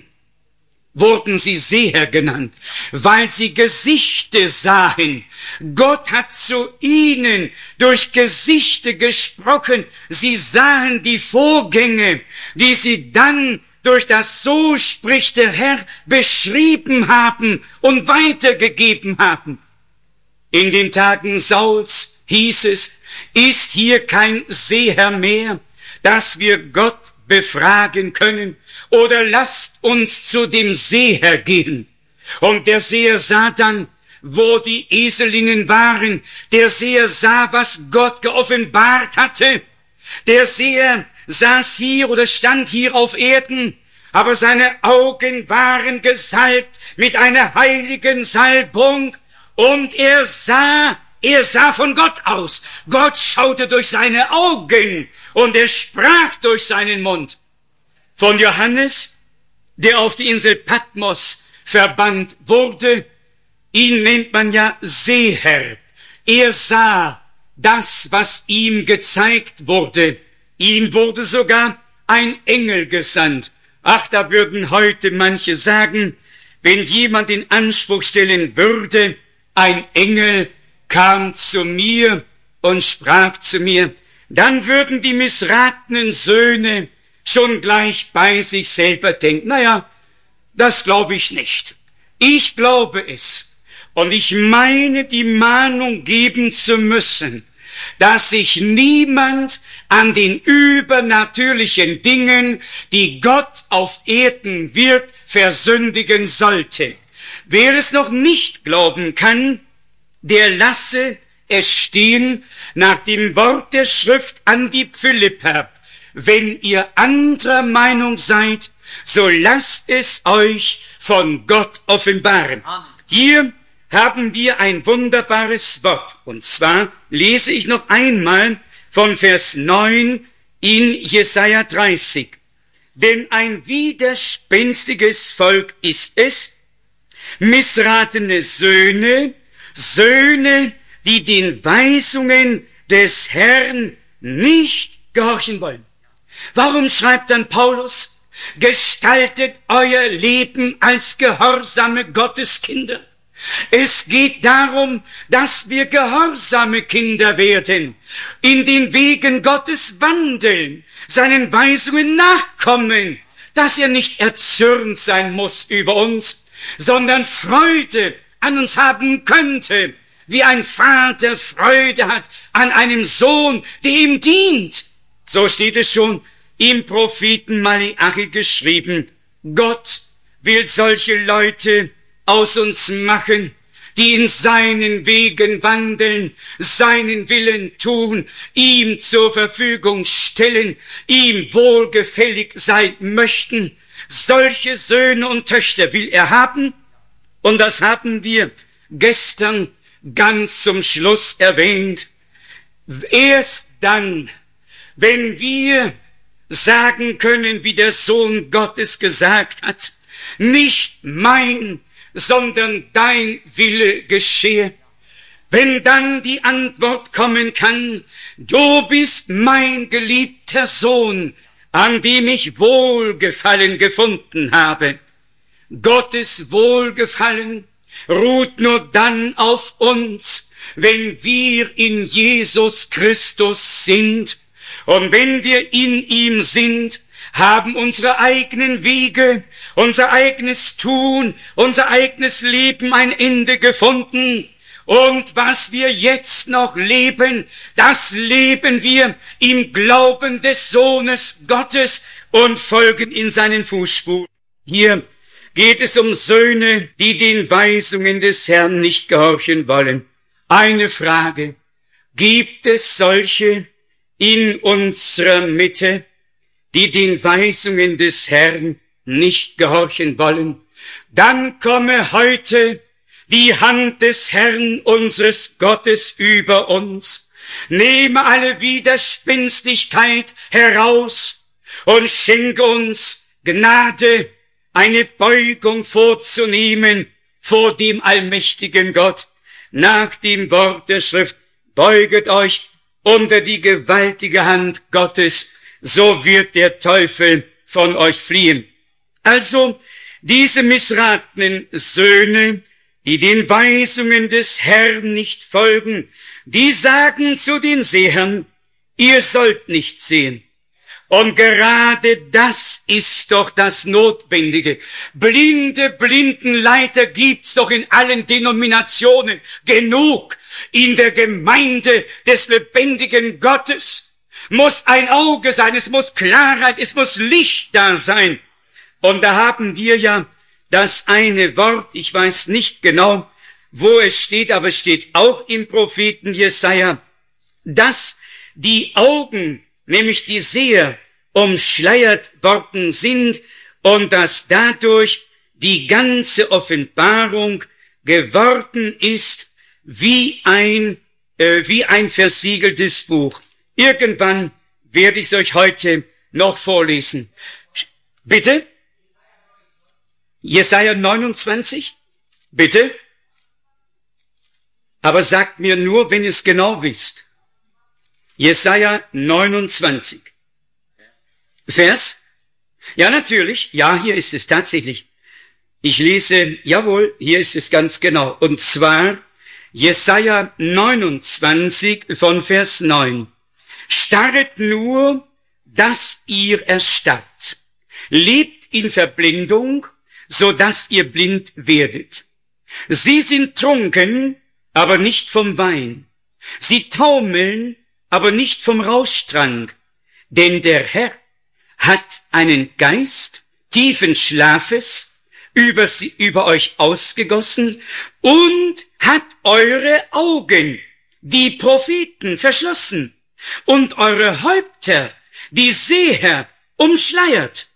wurden sie Seher genannt, weil sie Gesichte sahen. Gott hat zu ihnen durch Gesichte gesprochen. Sie sahen die Vorgänge, die sie dann durch das So spricht der Herr beschrieben haben und weitergegeben haben. In den Tagen Sauls hieß es, ist hier kein Seher mehr, dass wir Gott befragen können, oder lasst uns zu dem Seher gehen. Und der Seher sah dann, wo die Eselinnen waren. Der Seher sah, was Gott geoffenbart hatte. Der Seher saß hier oder stand hier auf Erden, aber seine Augen waren gesalbt mit einer heiligen Salbung, und er sah, er sah von Gott aus. Gott schaute durch seine Augen und er sprach durch seinen Mund. Von Johannes, der auf die Insel Patmos verbannt wurde, ihn nennt man ja Seher. Er sah das, was ihm gezeigt wurde. Ihm wurde sogar ein Engel gesandt. Ach, da würden heute manche sagen, wenn jemand in Anspruch stellen würde, ein Engel kam zu mir und sprach zu mir, dann würden die missratenen Söhne schon gleich bei sich selber denken, naja, das glaube ich nicht. Ich glaube es. Und ich meine, die Mahnung geben zu müssen, dass sich niemand an den übernatürlichen Dingen, die Gott auf Erden wirkt, versündigen sollte. Wer es noch nicht glauben kann, der lasse es stehen nach dem Wort der Schrift an die Philipper. Wenn ihr anderer Meinung seid, so lasst es euch von Gott offenbaren. Amen. Hier haben wir ein wunderbares Wort. Und zwar lese ich noch einmal von Vers neun in Jesaja dreißig. Denn ein widerspenstiges Volk ist es, missratene Söhne, Söhne, die den Weisungen des Herrn nicht gehorchen wollen. Warum schreibt dann Paulus, gestaltet euer Leben als gehorsame Gotteskinder? Es geht darum, dass wir gehorsame Kinder werden, in den Wegen Gottes wandeln, seinen Weisungen nachkommen, dass er nicht erzürnt sein muss über uns, sondern Freude an uns haben könnte, wie ein Vater Freude hat an einem Sohn, der ihm dient. So steht es schon im Propheten Malachi geschrieben. Gott will solche Leute aus uns machen, die in seinen Wegen wandeln, seinen Willen tun, ihm zur Verfügung stellen, ihm wohlgefällig sein möchten. Solche Söhne und Töchter will er haben, und das haben wir gestern ganz zum Schluss erwähnt. Erst dann, wenn wir sagen können, wie der Sohn Gottes gesagt hat, nicht mein, sondern dein Wille geschehe, wenn dann die Antwort kommen kann, du bist mein geliebter Sohn, an dem ich Wohlgefallen gefunden habe. Gottes Wohlgefallen ruht nur dann auf uns, wenn wir in Jesus Christus sind. Und wenn wir in ihm sind, haben unsere eigenen Wege, unser eigenes Tun, unser eigenes Leben ein Ende gefunden. Und was wir jetzt noch leben, das leben wir im Glauben des Sohnes Gottes und folgen in seinen Fußspuren. Hier geht es um Söhne, die den Weisungen des Herrn nicht gehorchen wollen. Eine Frage: Gibt es solche in unserer Mitte, die den Weisungen des Herrn nicht gehorchen wollen? Dann komme heute die Hand des Herrn unseres Gottes über uns, nehme alle Widerspenstigkeit heraus und schenke uns Gnade, eine Beugung vorzunehmen vor dem allmächtigen Gott, nach dem Wort der Schrift: Beuget euch unter die gewaltige Hand Gottes, so wird der Teufel von euch fliehen. Also, diese missratenen Söhne, die den Weisungen des Herrn nicht folgen, die sagen zu den Sehern: Ihr sollt nicht sehen. Und gerade das ist doch das Notwendige. Blinde Blindenleiter gibt's doch in allen Denominationen genug. In der Gemeinde des lebendigen Gottes muss ein Auge sein, es muss Klarheit, es muss Licht da sein. Und da haben wir ja das eine Wort, ich weiß nicht genau, wo es steht, aber es steht auch im Propheten Jesaja, dass die Augen, nämlich die Seher, umschleiert worden sind und dass dadurch die ganze Offenbarung geworden ist wie ein, äh, wie ein versiegeltes Buch. Irgendwann werde ich es euch heute noch vorlesen. Bitte? Jesaja neunundzwanzig? Bitte? Aber sagt mir nur, wenn ihr es genau wisst. Jesaja neunundzwanzig. Vers? Ja, natürlich. Ja, hier ist es tatsächlich. Ich lese, jawohl, hier ist es ganz genau. Und zwar Jesaja neunundzwanzig von Vers neun. Starret nur, dass ihr erstarrt. Lebt in Verblendung, so dass ihr blind werdet. Sie sind trunken, aber nicht vom Wein. Sie taumeln, aber nicht vom Rauschtrank. Denn der Herr hat einen Geist tiefen Schlafes über sie, über euch ausgegossen und hat eure Augen, die Propheten, verschlossen und eure Häupter, die Seher, umschleiert.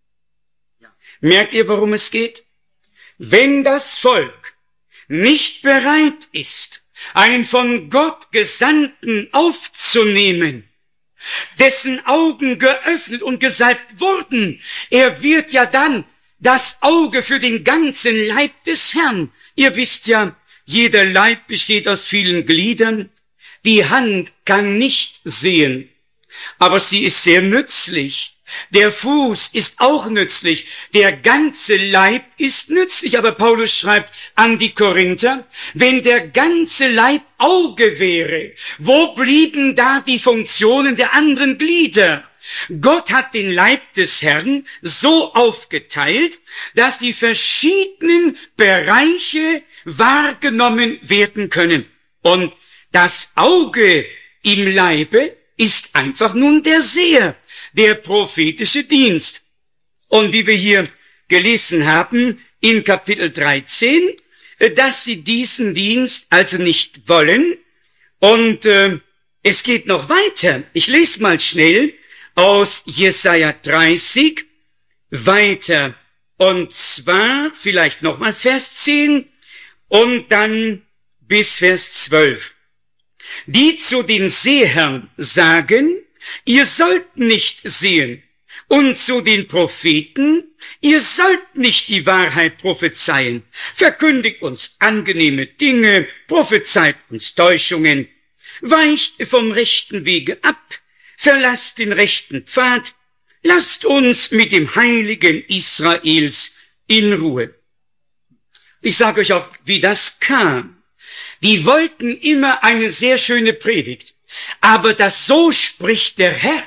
Merkt ihr, worum es geht? Wenn das Volk nicht bereit ist, einen von Gott Gesandten aufzunehmen, dessen Augen geöffnet und gesalbt wurden, er wird ja dann das Auge für den ganzen Leib des Herrn. Ihr wisst ja, jeder Leib besteht aus vielen Gliedern. Die Hand kann nicht sehen, aber sie ist sehr nützlich. Der Fuß ist auch nützlich, der ganze Leib ist nützlich, aber Paulus schreibt an die Korinther, wenn der ganze Leib Auge wäre, wo blieben da die Funktionen der anderen Glieder? Gott hat den Leib des Herrn so aufgeteilt, dass die verschiedenen Bereiche wahrgenommen werden können. Und das Auge im Leibe ist einfach nun der Seher, der prophetische Dienst. Und wie wir hier gelesen haben in Kapitel dreizehn, dass sie diesen Dienst also nicht wollen. Und äh, es geht noch weiter. Ich lese mal schnell aus Jesaja dreißig weiter. Und zwar vielleicht nochmal Vers zehn und dann bis Vers zwölf. Die zu den Sehern sagen: Ihr sollt nicht sehen. Und zu den Propheten: Ihr sollt nicht die Wahrheit prophezeien. Verkündigt uns angenehme Dinge, prophezeit uns Täuschungen. Weicht vom rechten Wege ab, verlasst den rechten Pfad, lasst uns mit dem Heiligen Israels in Ruhe. Ich sage euch auch, wie das kam. Die wollten immer eine sehr schöne Predigt. Aber das so spricht der Herr,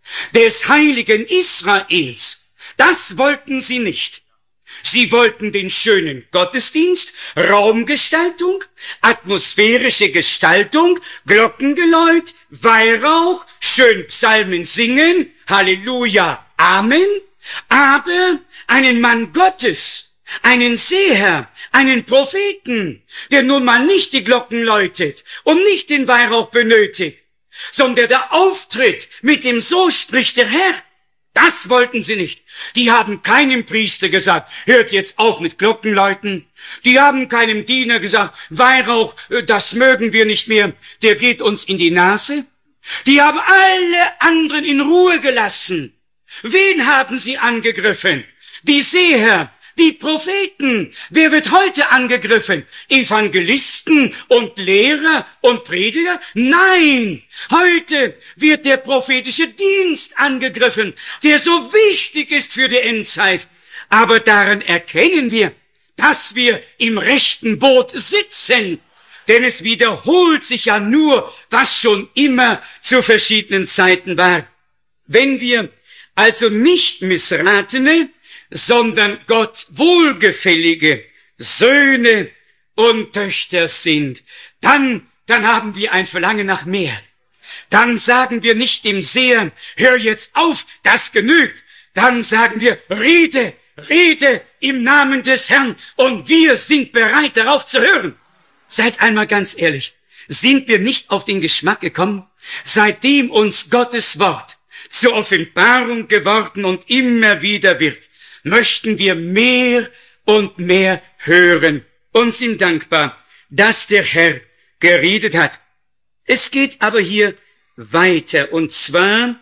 des heiligen Israels. Das wollten sie nicht. Sie wollten den schönen Gottesdienst, Raumgestaltung, atmosphärische Gestaltung, Glockengeläut, Weihrauch, schön Psalmen singen, Halleluja, Amen, aber einen Mann Gottes, einen Seher, einen Propheten, der nun mal nicht die Glocken läutet und nicht den Weihrauch benötigt, sondern der auftritt mit dem So spricht der Herr. Das wollten sie nicht. Die haben keinem Priester gesagt, hört jetzt auf mit Glockenläuten. Die haben keinem Diener gesagt, Weihrauch, das mögen wir nicht mehr, der geht uns in die Nase. Die haben alle anderen in Ruhe gelassen. Wen haben sie angegriffen? Die Seher, die Propheten. Wer wird heute angegriffen? Evangelisten und Lehrer und Prediger? Nein, heute wird der prophetische Dienst angegriffen, der so wichtig ist für die Endzeit. Aber daran erkennen wir, dass wir im rechten Boot sitzen. Denn es wiederholt sich ja nur, was schon immer zu verschiedenen Zeiten war. Wenn wir also nicht missratene, sondern Gott wohlgefällige Söhne und Töchter sind, dann, dann haben wir ein Verlangen nach mehr. Dann sagen wir nicht dem Seher, hör jetzt auf, das genügt. Dann sagen wir, rede, rede im Namen des Herrn und wir sind bereit, darauf zu hören. Seid einmal ganz ehrlich, sind wir nicht auf den Geschmack gekommen, seitdem uns Gottes Wort zur Offenbarung geworden und immer wieder wird, möchten wir mehr und mehr hören und sind dankbar, dass der Herr geredet hat. Es geht aber hier weiter, und zwar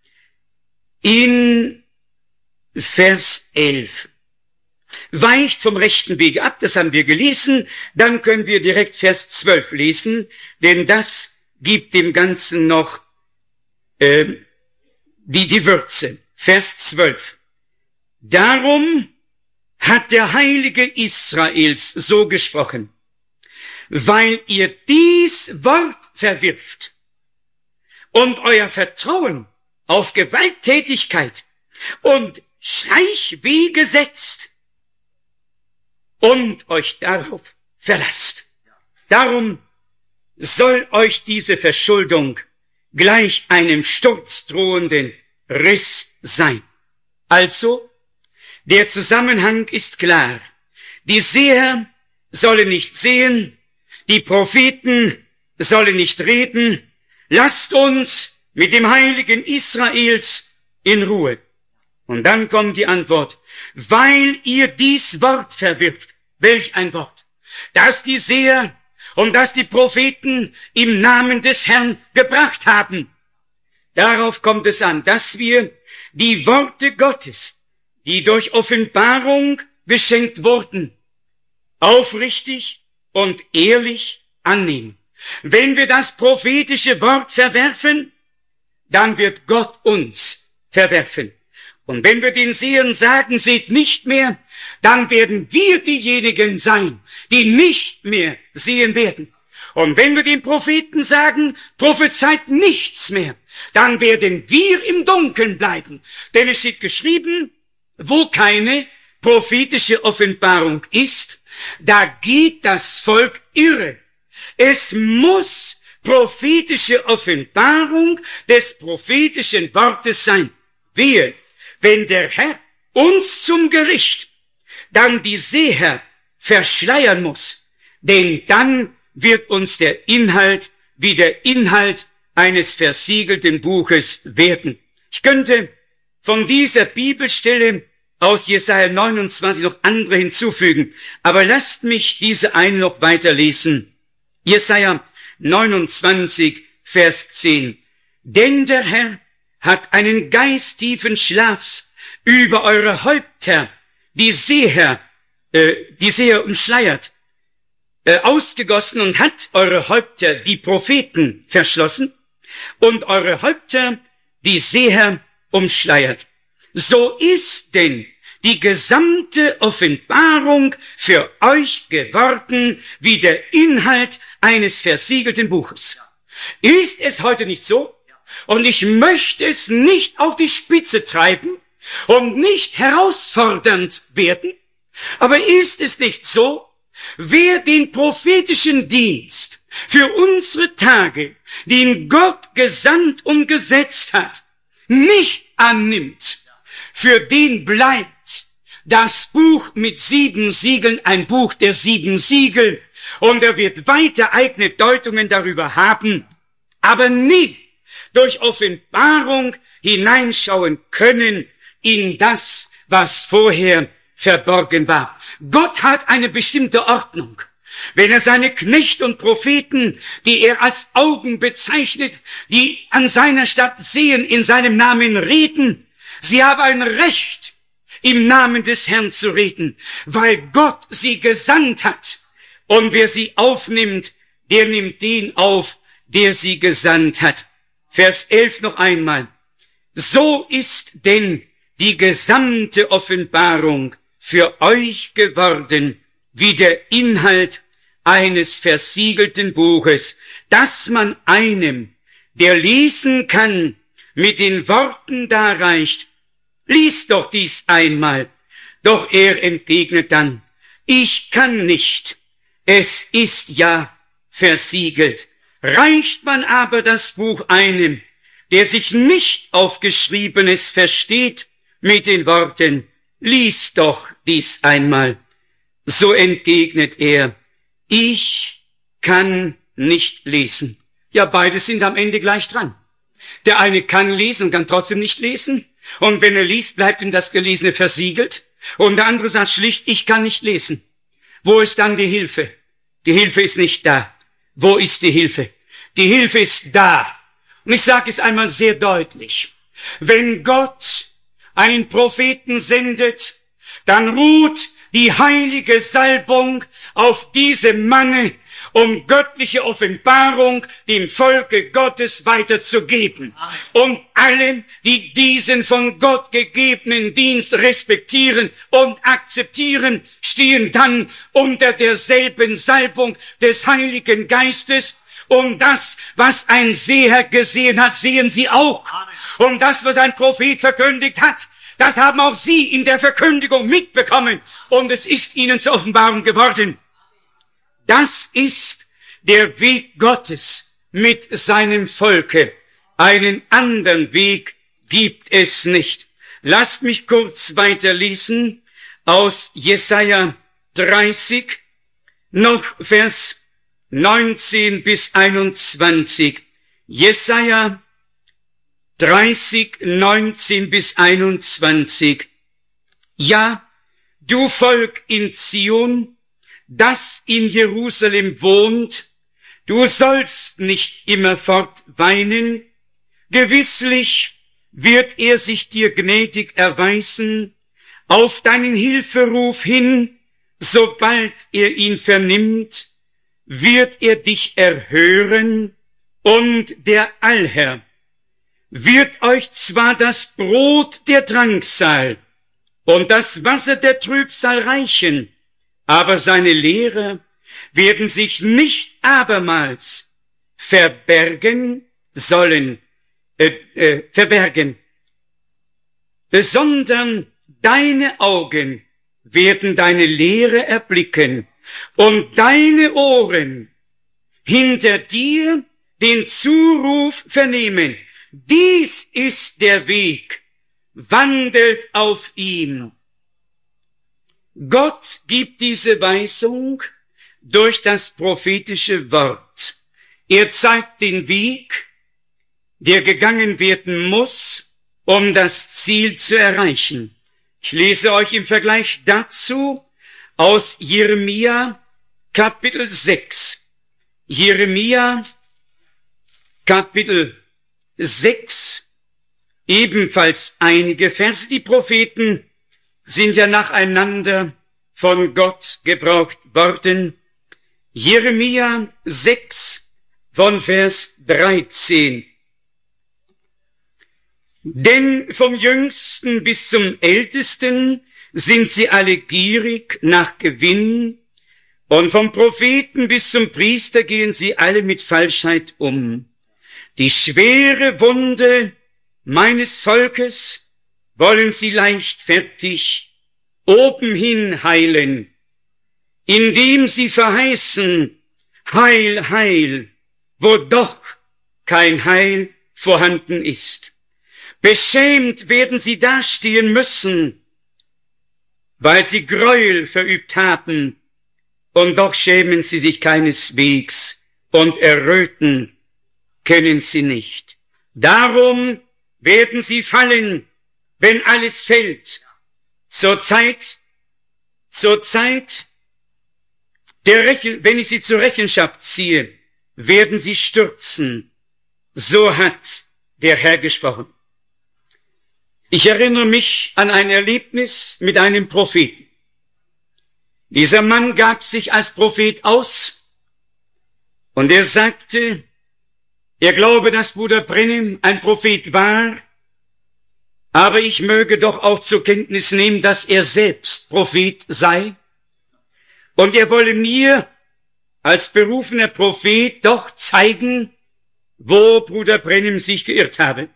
in Vers elf. Weicht vom rechten Wege ab, das haben wir gelesen, dann können wir direkt Vers zwölf lesen, denn das gibt dem Ganzen noch äh, die, die Würze. Vers zwölf. Darum hat der Heilige Israels so gesprochen, weil ihr dies Wort verwirft und euer Vertrauen auf Gewalttätigkeit und Schleichwege setzt und euch darauf verlasst. Darum soll euch diese Verschuldung gleich einem sturzdrohenden Riss sein. Also, der Zusammenhang ist klar. Die Seher sollen nicht sehen, die Propheten sollen nicht reden. Lasst uns mit dem Heiligen Israels in Ruhe. Und dann kommt die Antwort, weil ihr dies Wort verwirft. Welch ein Wort, das die Seher und das die Propheten im Namen des Herrn gebracht haben. Darauf kommt es an, dass wir die Worte Gottes, die durch Offenbarung geschenkt wurden, aufrichtig und ehrlich annehmen. Wenn wir das prophetische Wort verwerfen, dann wird Gott uns verwerfen. Und wenn wir den Sehern sagen, seht nicht mehr, dann werden wir diejenigen sein, die nicht mehr sehen werden. Und wenn wir den Propheten sagen, prophezeit nichts mehr, dann werden wir im Dunkeln bleiben. Denn es steht geschrieben, wo keine prophetische Offenbarung ist, da geht das Volk irre. Es muss prophetische Offenbarung des prophetischen Wortes sein. Wehe, wenn der Herr uns zum Gericht dann die Seher verschleiern muss, denn dann wird uns der Inhalt wie der Inhalt eines versiegelten Buches werden. Ich könnte von dieser Bibelstelle aus Jesaja neunundzwanzig noch andere hinzufügen, aber lasst mich diese eine noch weiterlesen. Jesaja neunundzwanzig, Vers zehn. Denn der Herr hat einen Geist tiefen Schlafs über eure Häupter, die Seher, äh, die Seher umschleiert, äh, ausgegossen und hat eure Häupter, die Propheten, verschlossen und eure Häupter, die Seher, umschleiert. So ist denn die gesamte Offenbarung für euch geworden wie der Inhalt eines versiegelten Buches. Ist es heute nicht so? Und ich möchte es nicht auf die Spitze treiben und nicht herausfordernd werden. Aber ist es nicht so, wer den prophetischen Dienst für unsere Tage, den Gott gesandt und gesetzt hat, nicht annimmt, für den bleibt das Buch mit sieben Siegeln ein Buch der sieben Siegel, und er wird weiter eigene Deutungen darüber haben, aber nie durch Offenbarung hineinschauen können in das, was vorher verborgen war. Gott hat eine bestimmte Ordnung. Wenn er seine Knechte und Propheten, die er als Augen bezeichnet, die an seiner Stadt sehen, in seinem Namen reden, sie haben ein Recht, im Namen des Herrn zu reden, weil Gott sie gesandt hat. Und wer sie aufnimmt, der nimmt den auf, der sie gesandt hat. Vers elf noch einmal. So ist denn die gesamte Offenbarung für euch geworden, wie der Inhalt eines versiegelten Buches, das man einem, der lesen kann, mit den Worten darreicht: Lies doch dies einmal. Doch er entgegnet dann: Ich kann nicht. Es ist ja versiegelt. Reicht man aber das Buch einem, der sich nicht auf Geschriebenes versteht, mit den Worten: Lies doch dies einmal. So entgegnet er: Ich kann nicht lesen. Ja, beide sind am Ende gleich dran. Der eine kann lesen und kann trotzdem nicht lesen. Und wenn er liest, bleibt ihm das Gelesene versiegelt. Und der andere sagt schlicht: Ich kann nicht lesen. Wo ist dann die Hilfe? Die Hilfe ist nicht da. Wo ist die Hilfe? Die Hilfe ist da. Und ich sage es einmal sehr deutlich. Wenn Gott einen Propheten sendet, dann ruht die heilige Salbung auf diesem Manne, um göttliche Offenbarung dem Volke Gottes weiterzugeben. Und allen, die diesen von Gott gegebenen Dienst respektieren und akzeptieren, stehen dann unter derselben Salbung des Heiligen Geistes. Und das, was ein Seher gesehen hat, sehen sie auch. Und das, was ein Prophet verkündigt hat, das haben auch sie in der Verkündigung mitbekommen. Und es ist ihnen zur Offenbarung geworden. Das ist der Weg Gottes mit seinem Volke. Einen anderen Weg gibt es nicht. Lasst mich kurz weiterlesen aus Jesaja dreißig, noch Vers neunzehn bis einundzwanzig. Jesaja dreißig, neunzehn bis einundzwanzig. Ja, du Volk in Zion, das in Jerusalem wohnt, du sollst nicht immerfort weinen. Gewisslich wird er sich dir gnädig erweisen, auf deinen Hilferuf hin, sobald er ihn vernimmt, wird er dich erhören, und der Allherr wird euch zwar das Brot der Drangsal und das Wasser der Trübsal reichen, aber seine Lehrer werden sich nicht abermals verbergen sollen, äh, äh, verbergen, sondern deine Augen werden deine Lehre erblicken und deine Ohren hinter dir den Zuruf vernehmen. Dies ist der Weg, wandelt auf ihm. Gott gibt diese Weisung durch das prophetische Wort. Er zeigt den Weg, der gegangen werden muss, um das Ziel zu erreichen. Ich lese euch im Vergleich dazu aus Jeremia Kapitel sechs. Jeremia Kapitel sechs, ebenfalls einige Verse. Die Propheten sind ja nacheinander von Gott gebraucht worden. Jeremia sechs von Vers dreizehn. Denn vom Jüngsten bis zum Ältesten sind sie alle gierig nach Gewinn, und vom Propheten bis zum Priester gehen sie alle mit Falschheit um. Die schwere Wunde meines Volkes wollen sie leichtfertig obenhin heilen, indem sie verheißen, Heil, Heil, wo doch kein Heil vorhanden ist. Beschämt werden sie dastehen müssen, weil sie Gräuel verübt haben, und doch schämen sie sich keineswegs, und Erröten kennen sie nicht. Darum werden sie fallen, wenn alles fällt. Zur Zeit, zur Zeit, der Rechen, wenn ich sie zur Rechenschaft ziehe, werden sie stürzen. So hat der Herr gesprochen. Ich erinnere mich an ein Erlebnis mit einem Propheten. Dieser Mann gab sich als Prophet aus und er sagte, er glaube, dass Bruder Branham ein Prophet war, aber ich möge doch auch zur Kenntnis nehmen, dass er selbst Prophet sei. Und er wolle mir als berufener Prophet doch zeigen, wo Bruder Branham sich geirrt habe.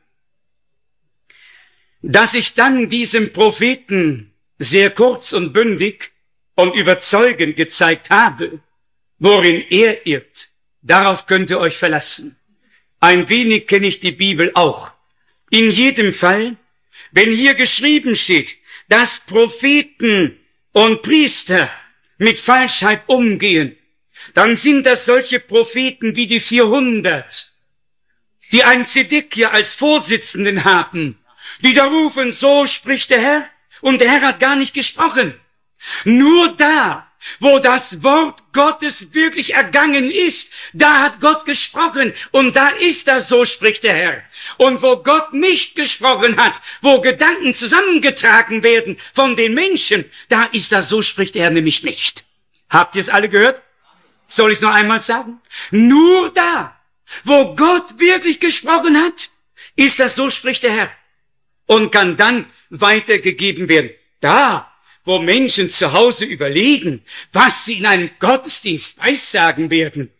Dass ich dann diesem Propheten sehr kurz und bündig und überzeugend gezeigt habe, worin er irrt, darauf könnt ihr euch verlassen. Ein wenig kenne ich die Bibel auch. In jedem Fall, wenn hier geschrieben steht, dass Propheten und Priester mit Falschheit umgehen, dann sind das solche Propheten wie die vierhundert, die einen Zedekia als Vorsitzenden haben, die da rufen, so spricht der Herr, und der Herr hat gar nicht gesprochen. Nur da, wo das Wort Gottes wirklich ergangen ist, da hat Gott gesprochen, und da ist das, so spricht der Herr. Und wo Gott nicht gesprochen hat, wo Gedanken zusammengetragen werden von den Menschen, da ist das, so spricht der Herr nämlich nicht. Habt ihr es alle gehört? Soll ich es noch einmal sagen? Nur da, wo Gott wirklich gesprochen hat, ist das, so spricht der Herr. Und kann dann weitergegeben werden. Da, wo Menschen zu Hause überlegen, was sie in einem Gottesdienst weissagen werden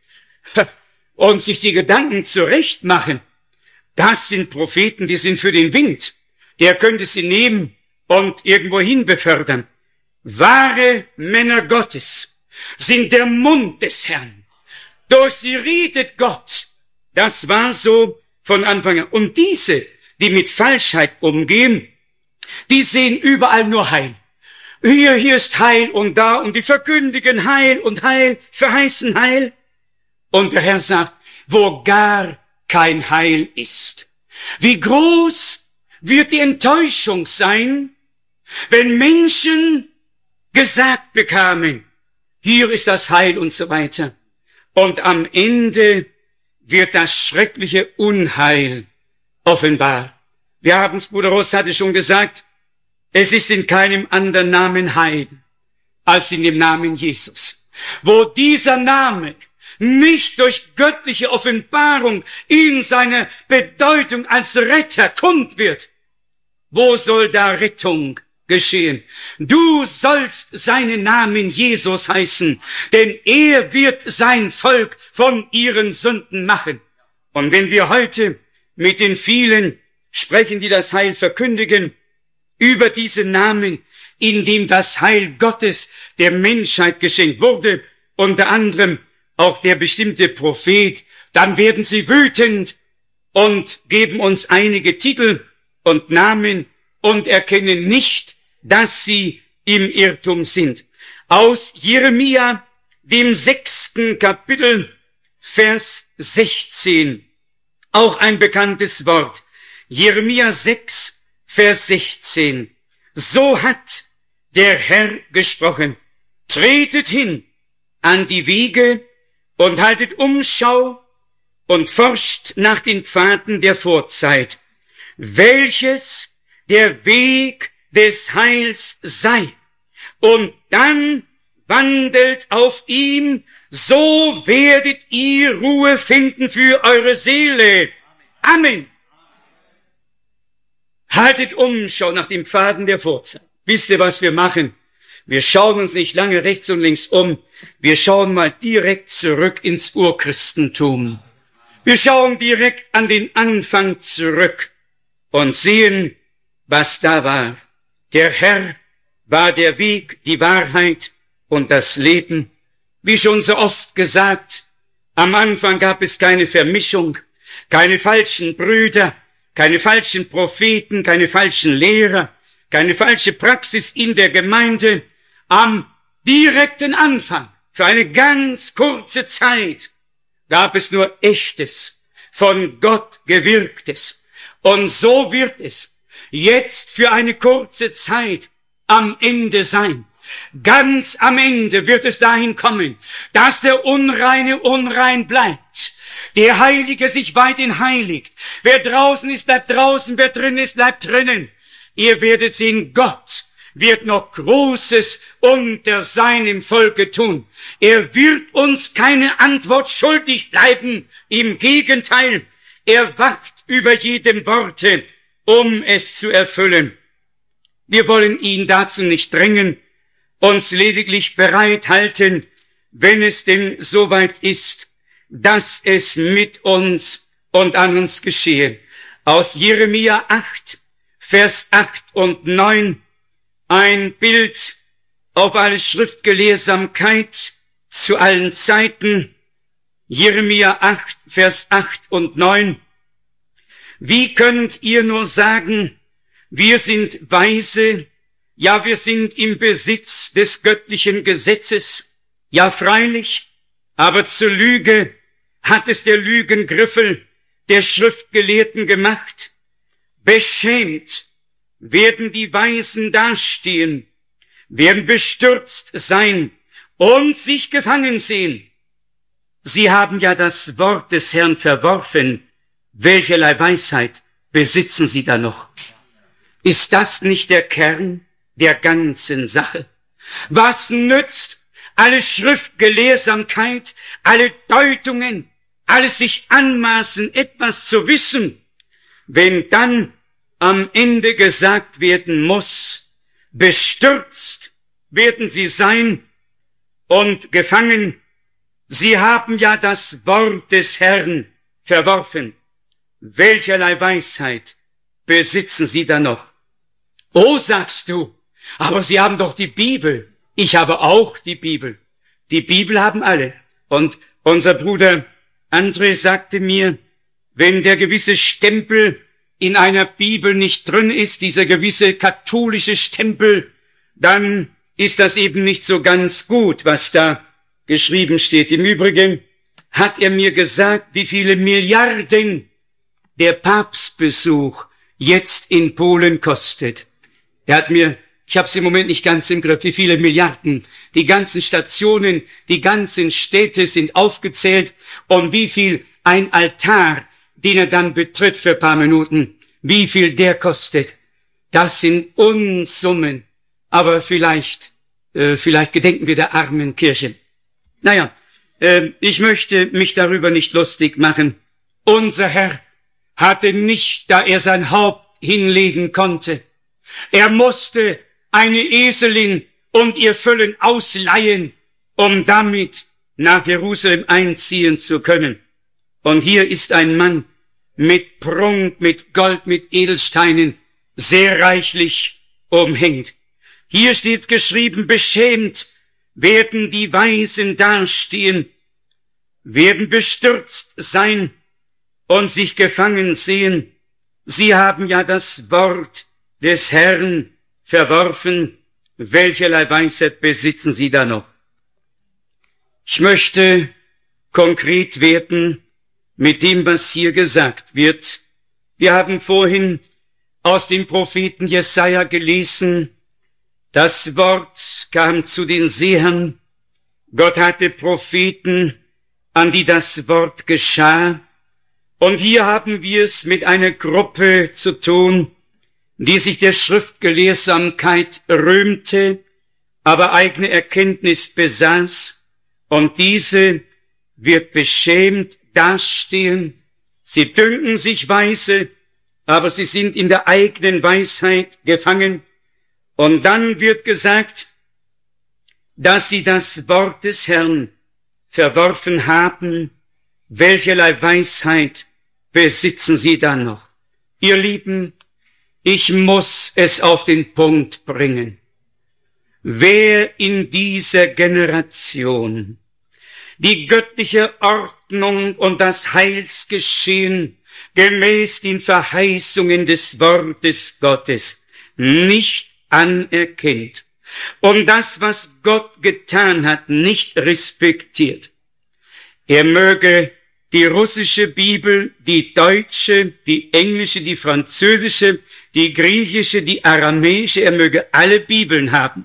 und sich die Gedanken zurecht machen, das sind Propheten, die sind für den Wind. Der könnte sie nehmen und irgendwohin befördern. Wahre Männer Gottes sind der Mund des Herrn. Durch sie redet Gott. Das war so von Anfang an. Und diese, die mit Falschheit umgehen, die sehen überall nur Heil. Hier, hier ist Heil und da, und die verkündigen Heil und Heil, verheißen Heil. Und der Herr sagt, wo gar kein Heil ist. Wie groß wird die Enttäuschung sein, wenn Menschen gesagt bekamen, hier ist das Heil und so weiter. Und am Ende wird das schreckliche Unheil offenbar. Wir haben es, Bruder Ross hatte schon gesagt, es ist in keinem anderen Namen Heil als in dem Namen Jesus. Wo dieser Name nicht durch göttliche Offenbarung in seiner Bedeutung als Retter kund wird, wo soll da Rettung geschehen? Du sollst seinen Namen Jesus heißen, denn er wird sein Volk von ihren Sünden machen. Und wenn wir heute mit den vielen sprechen, die das Heil verkündigen, über diesen Namen, in dem das Heil Gottes der Menschheit geschenkt wurde, unter anderem auch der bestimmte Prophet, dann werden sie wütend und geben uns einige Titel und Namen und erkennen nicht, dass sie im Irrtum sind. Aus Jeremia, dem sechsten Kapitel, Vers sechzehn, auch ein bekanntes Wort. Jeremia sechs, Vers sechzehn. So hat der Herr gesprochen. Tretet hin an die Wege und haltet Umschau und forscht nach den Pfaden der Vorzeit, welches der Weg des Heils sei. Und dann wandelt auf ihm, so werdet ihr Ruhe finden für eure Seele. Amen. Haltet Umschau nach den Pfaden der Vorzeit. Wisst ihr, was wir machen? Wir schauen uns nicht lange rechts und links um. Wir schauen mal direkt zurück ins Urchristentum. Wir schauen direkt an den Anfang zurück und sehen, was da war. Der Herr war der Weg, die Wahrheit und das Leben. Wie schon so oft gesagt, am Anfang gab es keine Vermischung, keine falschen Brüder, keine falschen Propheten, keine falschen Lehrer, keine falsche Praxis in der Gemeinde. Am direkten Anfang, für eine ganz kurze Zeit, gab es nur Echtes, von Gott gewirktes. Und so wird es jetzt für eine kurze Zeit am Ende sein. Ganz am Ende wird es dahin kommen, dass der Unreine unrein bleibt, der Heilige sich weiterhin heiligt. Wer draußen ist, bleibt draußen, wer drin ist, bleibt drinnen. Ihr werdet sehen, Gott wird noch Großes unter seinem Volke tun. Er wird uns keine Antwort schuldig bleiben. Im Gegenteil, er wacht über jedem Worte, um es zu erfüllen. Wir wollen ihn dazu nicht drängen, uns lediglich bereithalten, wenn es denn soweit ist, dass es mit uns und an uns geschehe. Aus Jeremia acht, Vers acht und neun, ein Bild auf alle Schriftgelehrsamkeit zu allen Zeiten. Jeremia acht, Vers acht und neun. Wie könnt ihr nur sagen, wir sind weise, ja, wir sind im Besitz des göttlichen Gesetzes? Ja, freilich, aber zur Lüge hat es der Lügengriffel der Schriftgelehrten gemacht. Beschämt werden die Weisen dastehen, werden bestürzt sein und sich gefangen sehen. Sie haben ja das Wort des Herrn verworfen. Welcherlei Weisheit besitzen sie da noch? Ist das nicht der Kern der ganzen Sache? Was nützt alle Schriftgelehrsamkeit, alle Deutungen, alles sich anmaßen, etwas zu wissen, wenn dann am Ende gesagt werden muss, bestürzt werden sie sein und gefangen. Sie haben ja das Wort des Herrn verworfen. Welcherlei Weisheit besitzen sie da noch? Oh, sagst du, aber sie haben doch die Bibel. Ich habe auch die Bibel. Die Bibel haben alle. Und unser Bruder André sagte mir, wenn der gewisse Stempel in einer Bibel nicht drin ist, dieser gewisse katholische Stempel, dann ist das eben nicht so ganz gut, was da geschrieben steht. Im Übrigen hat er mir gesagt, wie viele Milliarden der Papstbesuch jetzt in Polen kostet. Er hat mir, ich habe es im Moment nicht ganz im Griff, wie viele Milliarden, die ganzen Stationen, die ganzen Städte sind aufgezählt und wie viel ein Altar, den er dann betritt für ein paar Minuten, wie viel der kostet. Das sind Unsummen, aber vielleicht, äh, vielleicht gedenken wir der armen Kirche. Naja, äh, ich möchte mich darüber nicht lustig machen. Unser Herr hatte nicht, da er sein Haupt hinlegen konnte. Er musste eine Eselin und ihr Füllen ausleihen, um damit nach Jerusalem einziehen zu können. Und hier ist ein Mann mit Prunk, mit Gold, mit Edelsteinen, sehr reichlich umhängt. Hier steht's geschrieben, beschämt werden die Weisen dastehen, werden bestürzt sein und sich gefangen sehen. Sie haben ja das Wort des Herrn verworfen. Welcherlei Weisheit besitzen sie da noch? Ich möchte konkret werden mit dem, was hier gesagt wird. Wir haben vorhin aus dem Propheten Jesaja gelesen, das Wort kam zu den Sehern. Gott hatte Propheten, an die das Wort geschah. Und hier haben wir es mit einer Gruppe zu tun, die sich der Schriftgelehrsamkeit rühmte, aber eigene Erkenntnis besaß. Und diese wird beschämt dastehen. Sie dünken sich weise, aber sie sind in der eigenen Weisheit gefangen. Und dann wird gesagt, dass sie das Wort des Herrn verworfen haben, welcherlei Weisheit besitzen Sie dann noch? Ihr Lieben, ich muss es auf den Punkt bringen. Wer in dieser Generation die göttliche Ordnung und das Heilsgeschehen gemäß den Verheißungen des Wortes Gottes nicht anerkennt und das, was Gott getan hat, nicht respektiert, er möge die russische Bibel, die deutsche, die englische, die französische, die griechische, die aramäische, er möge alle Bibeln haben.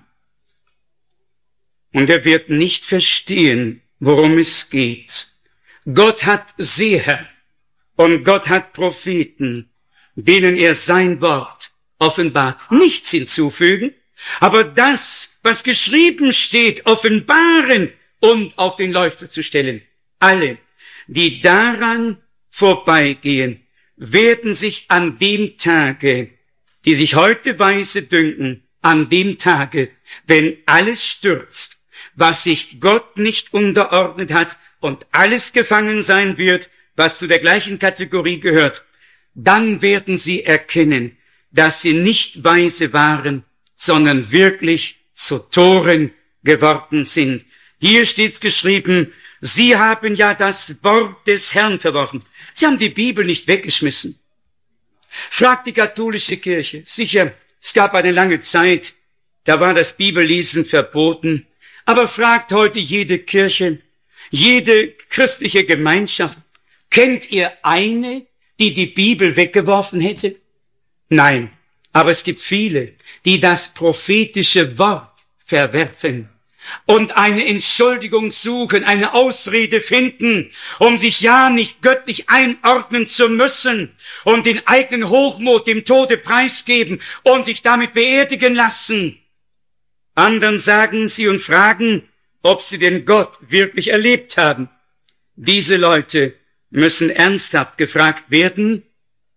Und er wird nicht verstehen, worum es geht. Gott hat Seher und Gott hat Propheten, denen er sein Wort offenbart. Nichts hinzufügen, aber das, was geschrieben steht, offenbaren und auf den Leuchter zu stellen. Alle, die daran vorbeigehen, werden sich an dem Tage, die sich heute weise dünken, an dem Tage, wenn alles stürzt, was sich Gott nicht unterordnet hat und alles gefangen sein wird, was zu der gleichen Kategorie gehört, dann werden sie erkennen, dass sie nicht weise waren, sondern wirklich zu Toren geworden sind. Hier steht's geschrieben, sie haben ja das Wort des Herrn verworfen. Sie haben die Bibel nicht weggeschmissen. Fragt die katholische Kirche. Sicher, es gab eine lange Zeit, da war das Bibellesen verboten. Aber fragt heute jede Kirche, jede christliche Gemeinschaft, kennt ihr eine, die die Bibel weggeworfen hätte? Nein, aber es gibt viele, die das prophetische Wort verwerfen und eine Entschuldigung suchen, eine Ausrede finden, um sich ja nicht göttlich einordnen zu müssen und den eigenen Hochmut dem Tode preisgeben und sich damit beerdigen lassen. Anderen sagen sie und fragen, ob sie den Gott wirklich erlebt haben. Diese Leute müssen ernsthaft gefragt werden,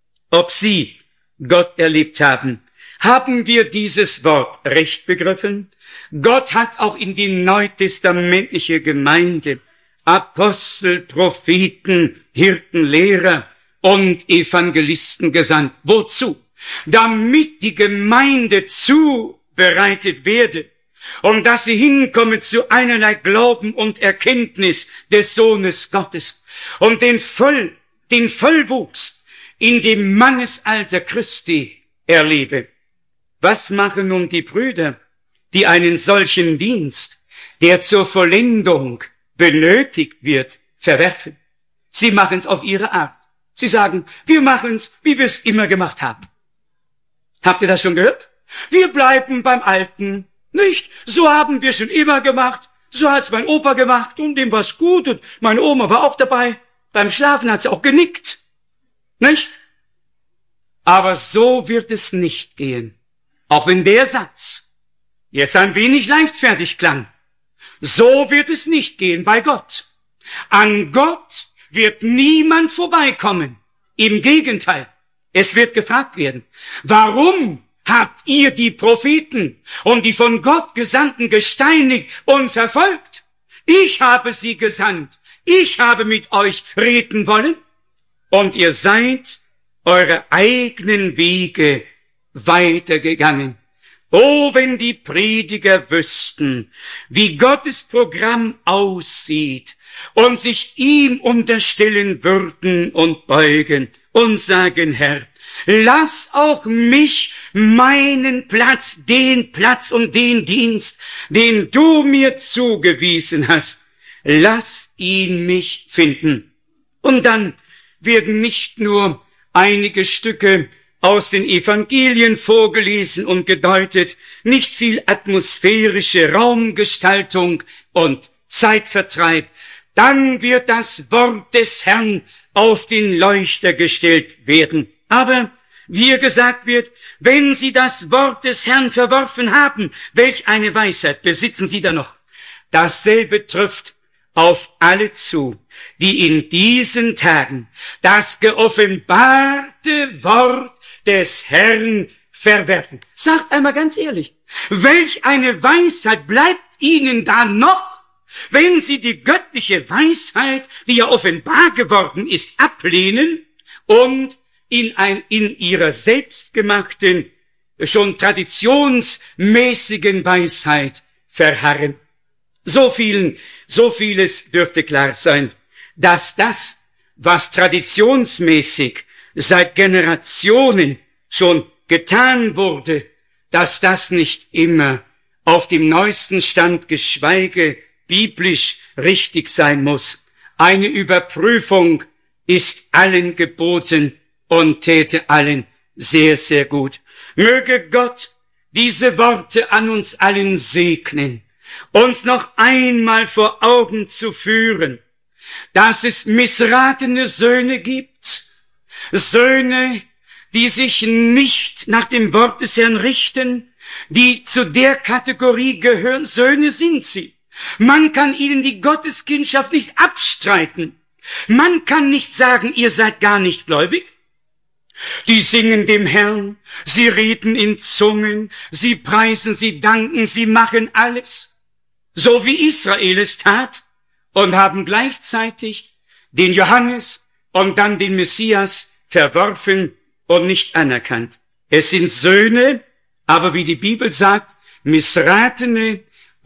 ob sie Gott erlebt haben. Haben wir dieses Wort recht begriffen? Gott hat auch in die neutestamentliche Gemeinde Apostel, Propheten, Hirten, Lehrer und Evangelisten gesandt. Wozu? Damit die Gemeinde zubereitet werde und dass sie hinkommen zu einerlei Glauben und Erkenntnis des Sohnes Gottes und den Voll, den Vollwuchs in dem Mannesalter Christi erlebe. Was machen nun die Brüder, die einen solchen Dienst, der zur Vollendung benötigt wird, verwerfen? Sie machen es auf ihre Art. Sie sagen, wir machen es, wie wir es immer gemacht haben. Habt ihr das schon gehört? Wir bleiben beim Alten, nicht? So haben wir schon immer gemacht. So hat's mein Opa gemacht und dem war's gut und meine Oma war auch dabei. Beim Schlafen hat sie auch genickt, nicht? Aber so wird es nicht gehen. Auch wenn der Satz jetzt ein wenig leichtfertig klang. So wird es nicht gehen bei Gott. An Gott wird niemand vorbeikommen. Im Gegenteil, es wird gefragt werden, warum habt ihr die Propheten und die von Gott Gesandten gesteinigt und verfolgt? Ich habe sie gesandt. Ich habe mit euch reden wollen. Und ihr seid eure eigenen Wege weitergegangen. Oh, wenn die Prediger wüssten, wie Gottes Programm aussieht und sich ihm unterstellen würden und beugen und sagen, Herr, lass auch mich meinen Platz, den Platz und den Dienst, den du mir zugewiesen hast, lass ihn mich finden. Und dann werden nicht nur einige Stücke aus den Evangelien vorgelesen und gedeutet, nicht viel atmosphärische Raumgestaltung und Zeitvertreib. Dann wird das Wort des Herrn auf den Leuchter gestellt werden. Aber, wie gesagt wird, wenn sie das Wort des Herrn verworfen haben, welch eine Weisheit besitzen sie da noch? Dasselbe trifft auf alle zu, die in diesen Tagen das geoffenbarte Wort des Herrn verwerfen. Sagt einmal ganz ehrlich, welch eine Weisheit bleibt ihnen da noch, wenn sie die göttliche Weisheit, die ja offenbar geworden ist, ablehnen und in, ein, in ihrer selbstgemachten, schon traditionsmäßigen Weisheit verharren. So vielen, so vieles dürfte klar sein, dass das, was traditionsmäßig seit Generationen schon getan wurde, dass das nicht immer auf dem neuesten Stand, geschweige biblisch richtig sein muss. Eine Überprüfung ist allen geboten und täte allen sehr, sehr gut. Möge Gott diese Worte an uns allen segnen, uns noch einmal vor Augen zu führen, dass es missratene Söhne gibt, Söhne, die sich nicht nach dem Wort des Herrn richten, die zu der Kategorie gehören. Söhne sind sie. Man kann ihnen die Gotteskindschaft nicht abstreiten. Man kann nicht sagen, ihr seid gar nicht gläubig. Die singen dem Herrn, sie reden in Zungen, sie preisen, sie danken, sie machen alles, so wie Israel es tat, und haben gleichzeitig den Johannes und dann den Messias verworfen und nicht anerkannt. Es sind Söhne, aber wie die Bibel sagt, missratene,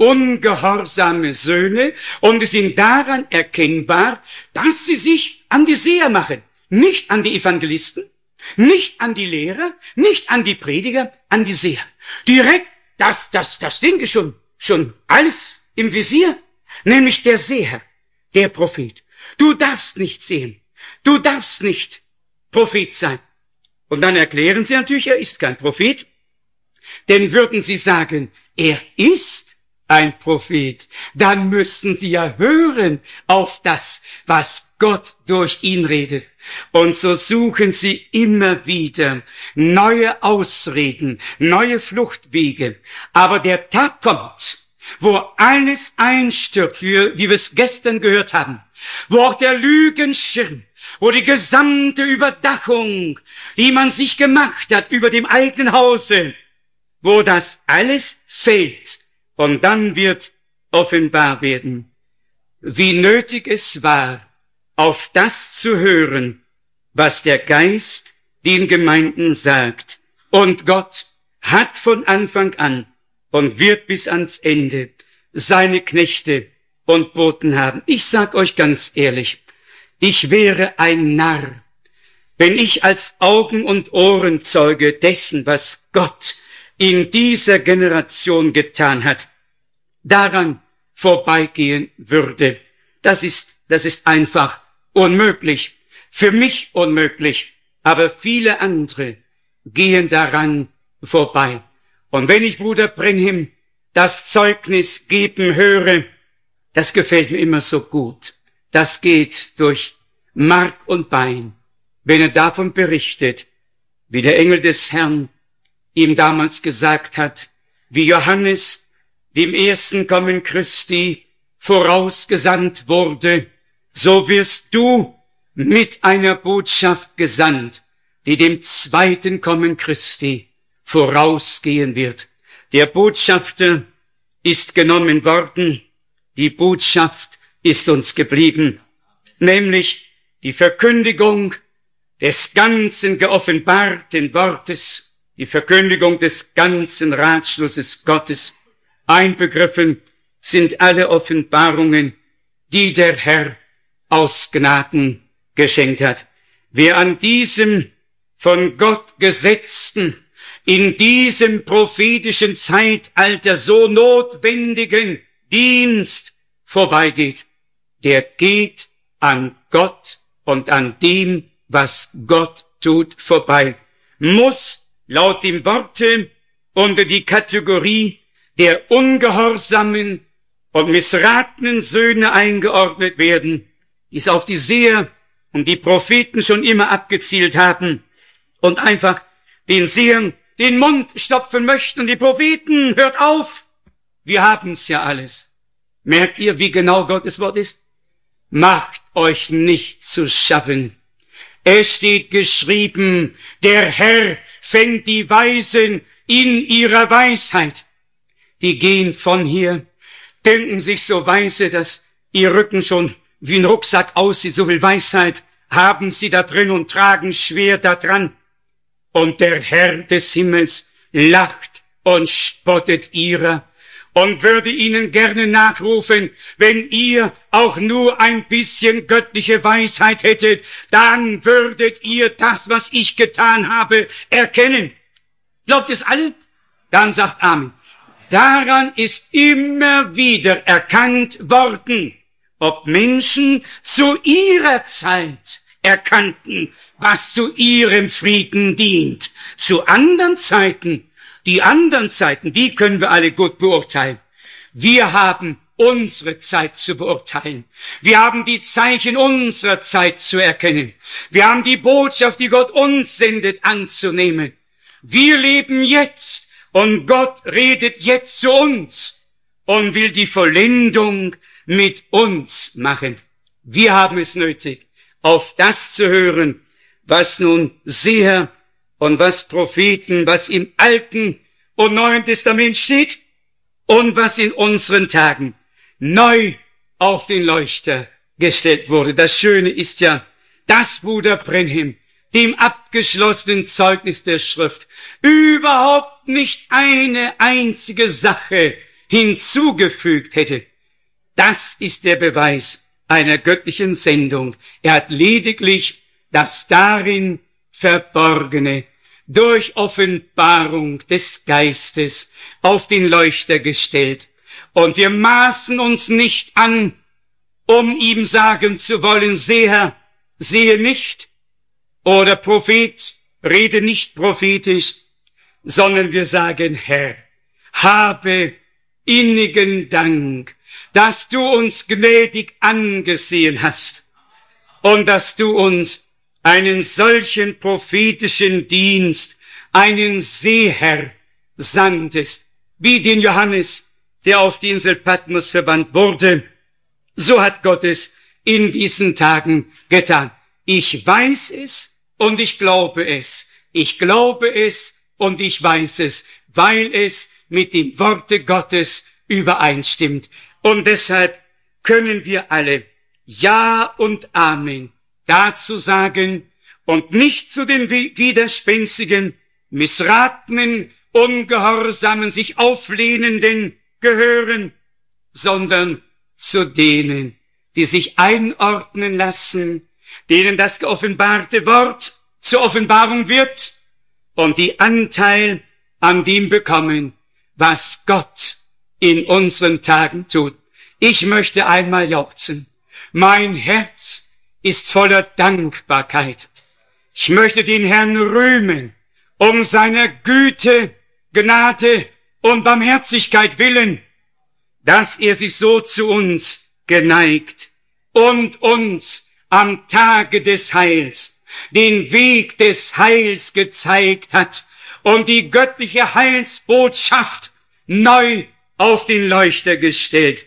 ungehorsame Söhne, und es sind daran erkennbar, dass sie sich an die Seher machen, nicht an die Evangelisten, nicht an die Lehrer, nicht an die Prediger, an die Seher. Direkt, das, das, das Ding ist schon, schon alles im Visier, nämlich der Seher, der Prophet. Du darfst nicht sehen, du darfst nicht Prophet sein. Und dann erklären sie natürlich, er ist kein Prophet, denn würden sie sagen, er ist ein Prophet, dann müssten sie ja hören auf das, was Gott durch ihn redet. Und so suchen sie immer wieder neue Ausreden, neue Fluchtwege. Aber der Tag kommt, wo alles einstürzt, wie, wie wir es gestern gehört haben, wo auch der Lügenschirm, wo die gesamte Überdachung, die man sich gemacht hat über dem eigenen Hause, wo das alles fällt. Und dann wird offenbar werden, wie nötig es war, auf das zu hören, was der Geist den Gemeinden sagt. Und Gott hat von Anfang an und wird bis ans Ende seine Knechte und Boten haben. Ich sag euch ganz ehrlich, ich wäre ein Narr, wenn ich als Augen- und Ohrenzeuge dessen, was Gott in dieser Generation getan hat, daran vorbeigehen würde. Das ist, das ist einfach unmöglich. Für mich unmöglich. Aber viele andere gehen daran vorbei. Und wenn ich Bruder Brenhim das Zeugnis geben höre, das gefällt mir immer so gut. Das geht durch Mark und Bein, wenn er davon berichtet, wie der Engel des Herrn ihm damals gesagt hat, wie Johannes dem ersten Kommen Christi vorausgesandt wurde, so wirst du mit einer Botschaft gesandt, die dem zweiten Kommen Christi vorausgehen wird. Der Botschafter ist genommen worden, die Botschaft ist uns geblieben, nämlich die Verkündigung des ganzen geoffenbarten Wortes, die Verkündigung des ganzen Ratschlusses Gottes. Einbegriffen sind alle Offenbarungen, die der Herr aus Gnaden geschenkt hat. Wer an diesem von Gott gesetzten, in diesem prophetischen Zeitalter so notwendigen Dienst vorbeigeht, der geht an Gott und an dem, was Gott tut, vorbei, muss laut dem Worte unter die Kategorie der ungehorsamen und missratenen Söhne eingeordnet werden, die es auf die Seher und die Propheten schon immer abgezielt haben und einfach den Sehern den Mund stopfen möchten. Und die Propheten, hört auf, wir haben's ja alles. Merkt ihr, wie genau Gottes Wort ist? Macht euch nicht zu schaffen. Es steht geschrieben, der Herr fängt die Weisen in ihrer Weisheit. Die gehen von hier, denken sich so weise, dass ihr Rücken schon wie ein Rucksack aussieht, so viel Weisheit haben sie da drin und tragen schwer da dran. Und der Herr des Himmels lacht und spottet ihrer und würde ihnen gerne nachrufen, wenn ihr auch nur ein bisschen göttliche Weisheit hättet, dann würdet ihr das, was ich getan habe, erkennen. Glaubt ihr es alle? Dann sagt Amen. Daran ist immer wieder erkannt worden, ob Menschen zu ihrer Zeit erkannten, was zu ihrem Frieden dient. Zu anderen Zeiten, die anderen Zeiten, die können wir alle gut beurteilen. Wir haben unsere Zeit zu beurteilen. Wir haben die Zeichen unserer Zeit zu erkennen. Wir haben die Botschaft, die Gott uns sendet, anzunehmen. Wir leben jetzt und Gott redet jetzt zu uns und will die Vollendung mit uns machen. Wir haben es nötig, auf das zu hören, was nun Seher und was Propheten, was im Alten und Neuen Testament steht und was in unseren Tagen neu auf den Leuchter gestellt wurde. Das Schöne ist ja, dass Bruder Branham dem abgeschlossenen Zeugnis der Schrift überhaupt nicht eine einzige Sache hinzugefügt hätte. Das ist der Beweis einer göttlichen Sendung. Er hat lediglich das darin Verborgene durch Offenbarung des Geistes auf den Leuchter gestellt. Und wir maßen uns nicht an, um ihm sagen zu wollen, Seher, sehe nicht, oder Prophet, rede nicht prophetisch, sondern wir sagen, Herr, habe innigen Dank, dass du uns gnädig angesehen hast und dass du uns einen solchen prophetischen Dienst, einen Seher sandest, wie den Johannes, der auf die Insel Patmos verbannt wurde. So hat Gott es in diesen Tagen getan. Ich weiß es und ich glaube es. Ich glaube es und ich weiß es, weil es mit dem Worte Gottes übereinstimmt. Und deshalb können wir alle Ja und Amen dazu sagen und nicht zu den widerspenstigen, missratenen, ungehorsamen, sich auflehnenden gehören, sondern zu denen, die sich einordnen lassen, denen das geoffenbarte Wort zur Offenbarung wird und die Anteil an dem bekommen, was Gott in unseren Tagen tut. Ich möchte einmal jauchzen. Mein Herz ist voller Dankbarkeit. Ich möchte den Herrn rühmen, um seiner Güte, Gnade und Barmherzigkeit willen, dass er sich so zu uns geneigt und uns am Tage des Heils den Weg des Heils gezeigt hat und die göttliche Heilsbotschaft neu auf den Leuchter gestellt.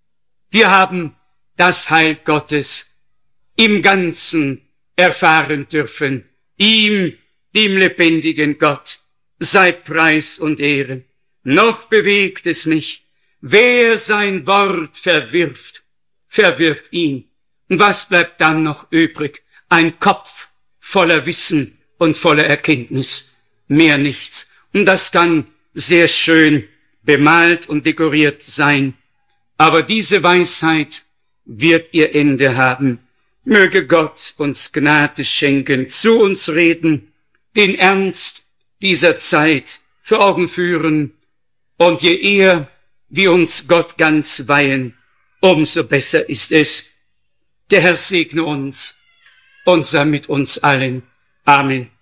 Wir haben das Heil Gottes im Ganzen erfahren dürfen. Ihm, dem lebendigen Gott, sei Preis und Ehre. Noch bewegt es mich, wer sein Wort verwirft, verwirft ihn. Und was bleibt dann noch übrig? Ein Kopf voller Wissen und voller Erkenntnis. Mehr nichts. Und das kann sehr schön bemalt und dekoriert sein. Aber diese Weisheit wird ihr Ende haben. Möge Gott uns Gnade schenken, zu uns reden, den Ernst dieser Zeit vor Augen führen. Und je eher wir uns Gott ganz weihen, umso besser ist es. Der Herr segne uns und sei mit uns allen. Amen.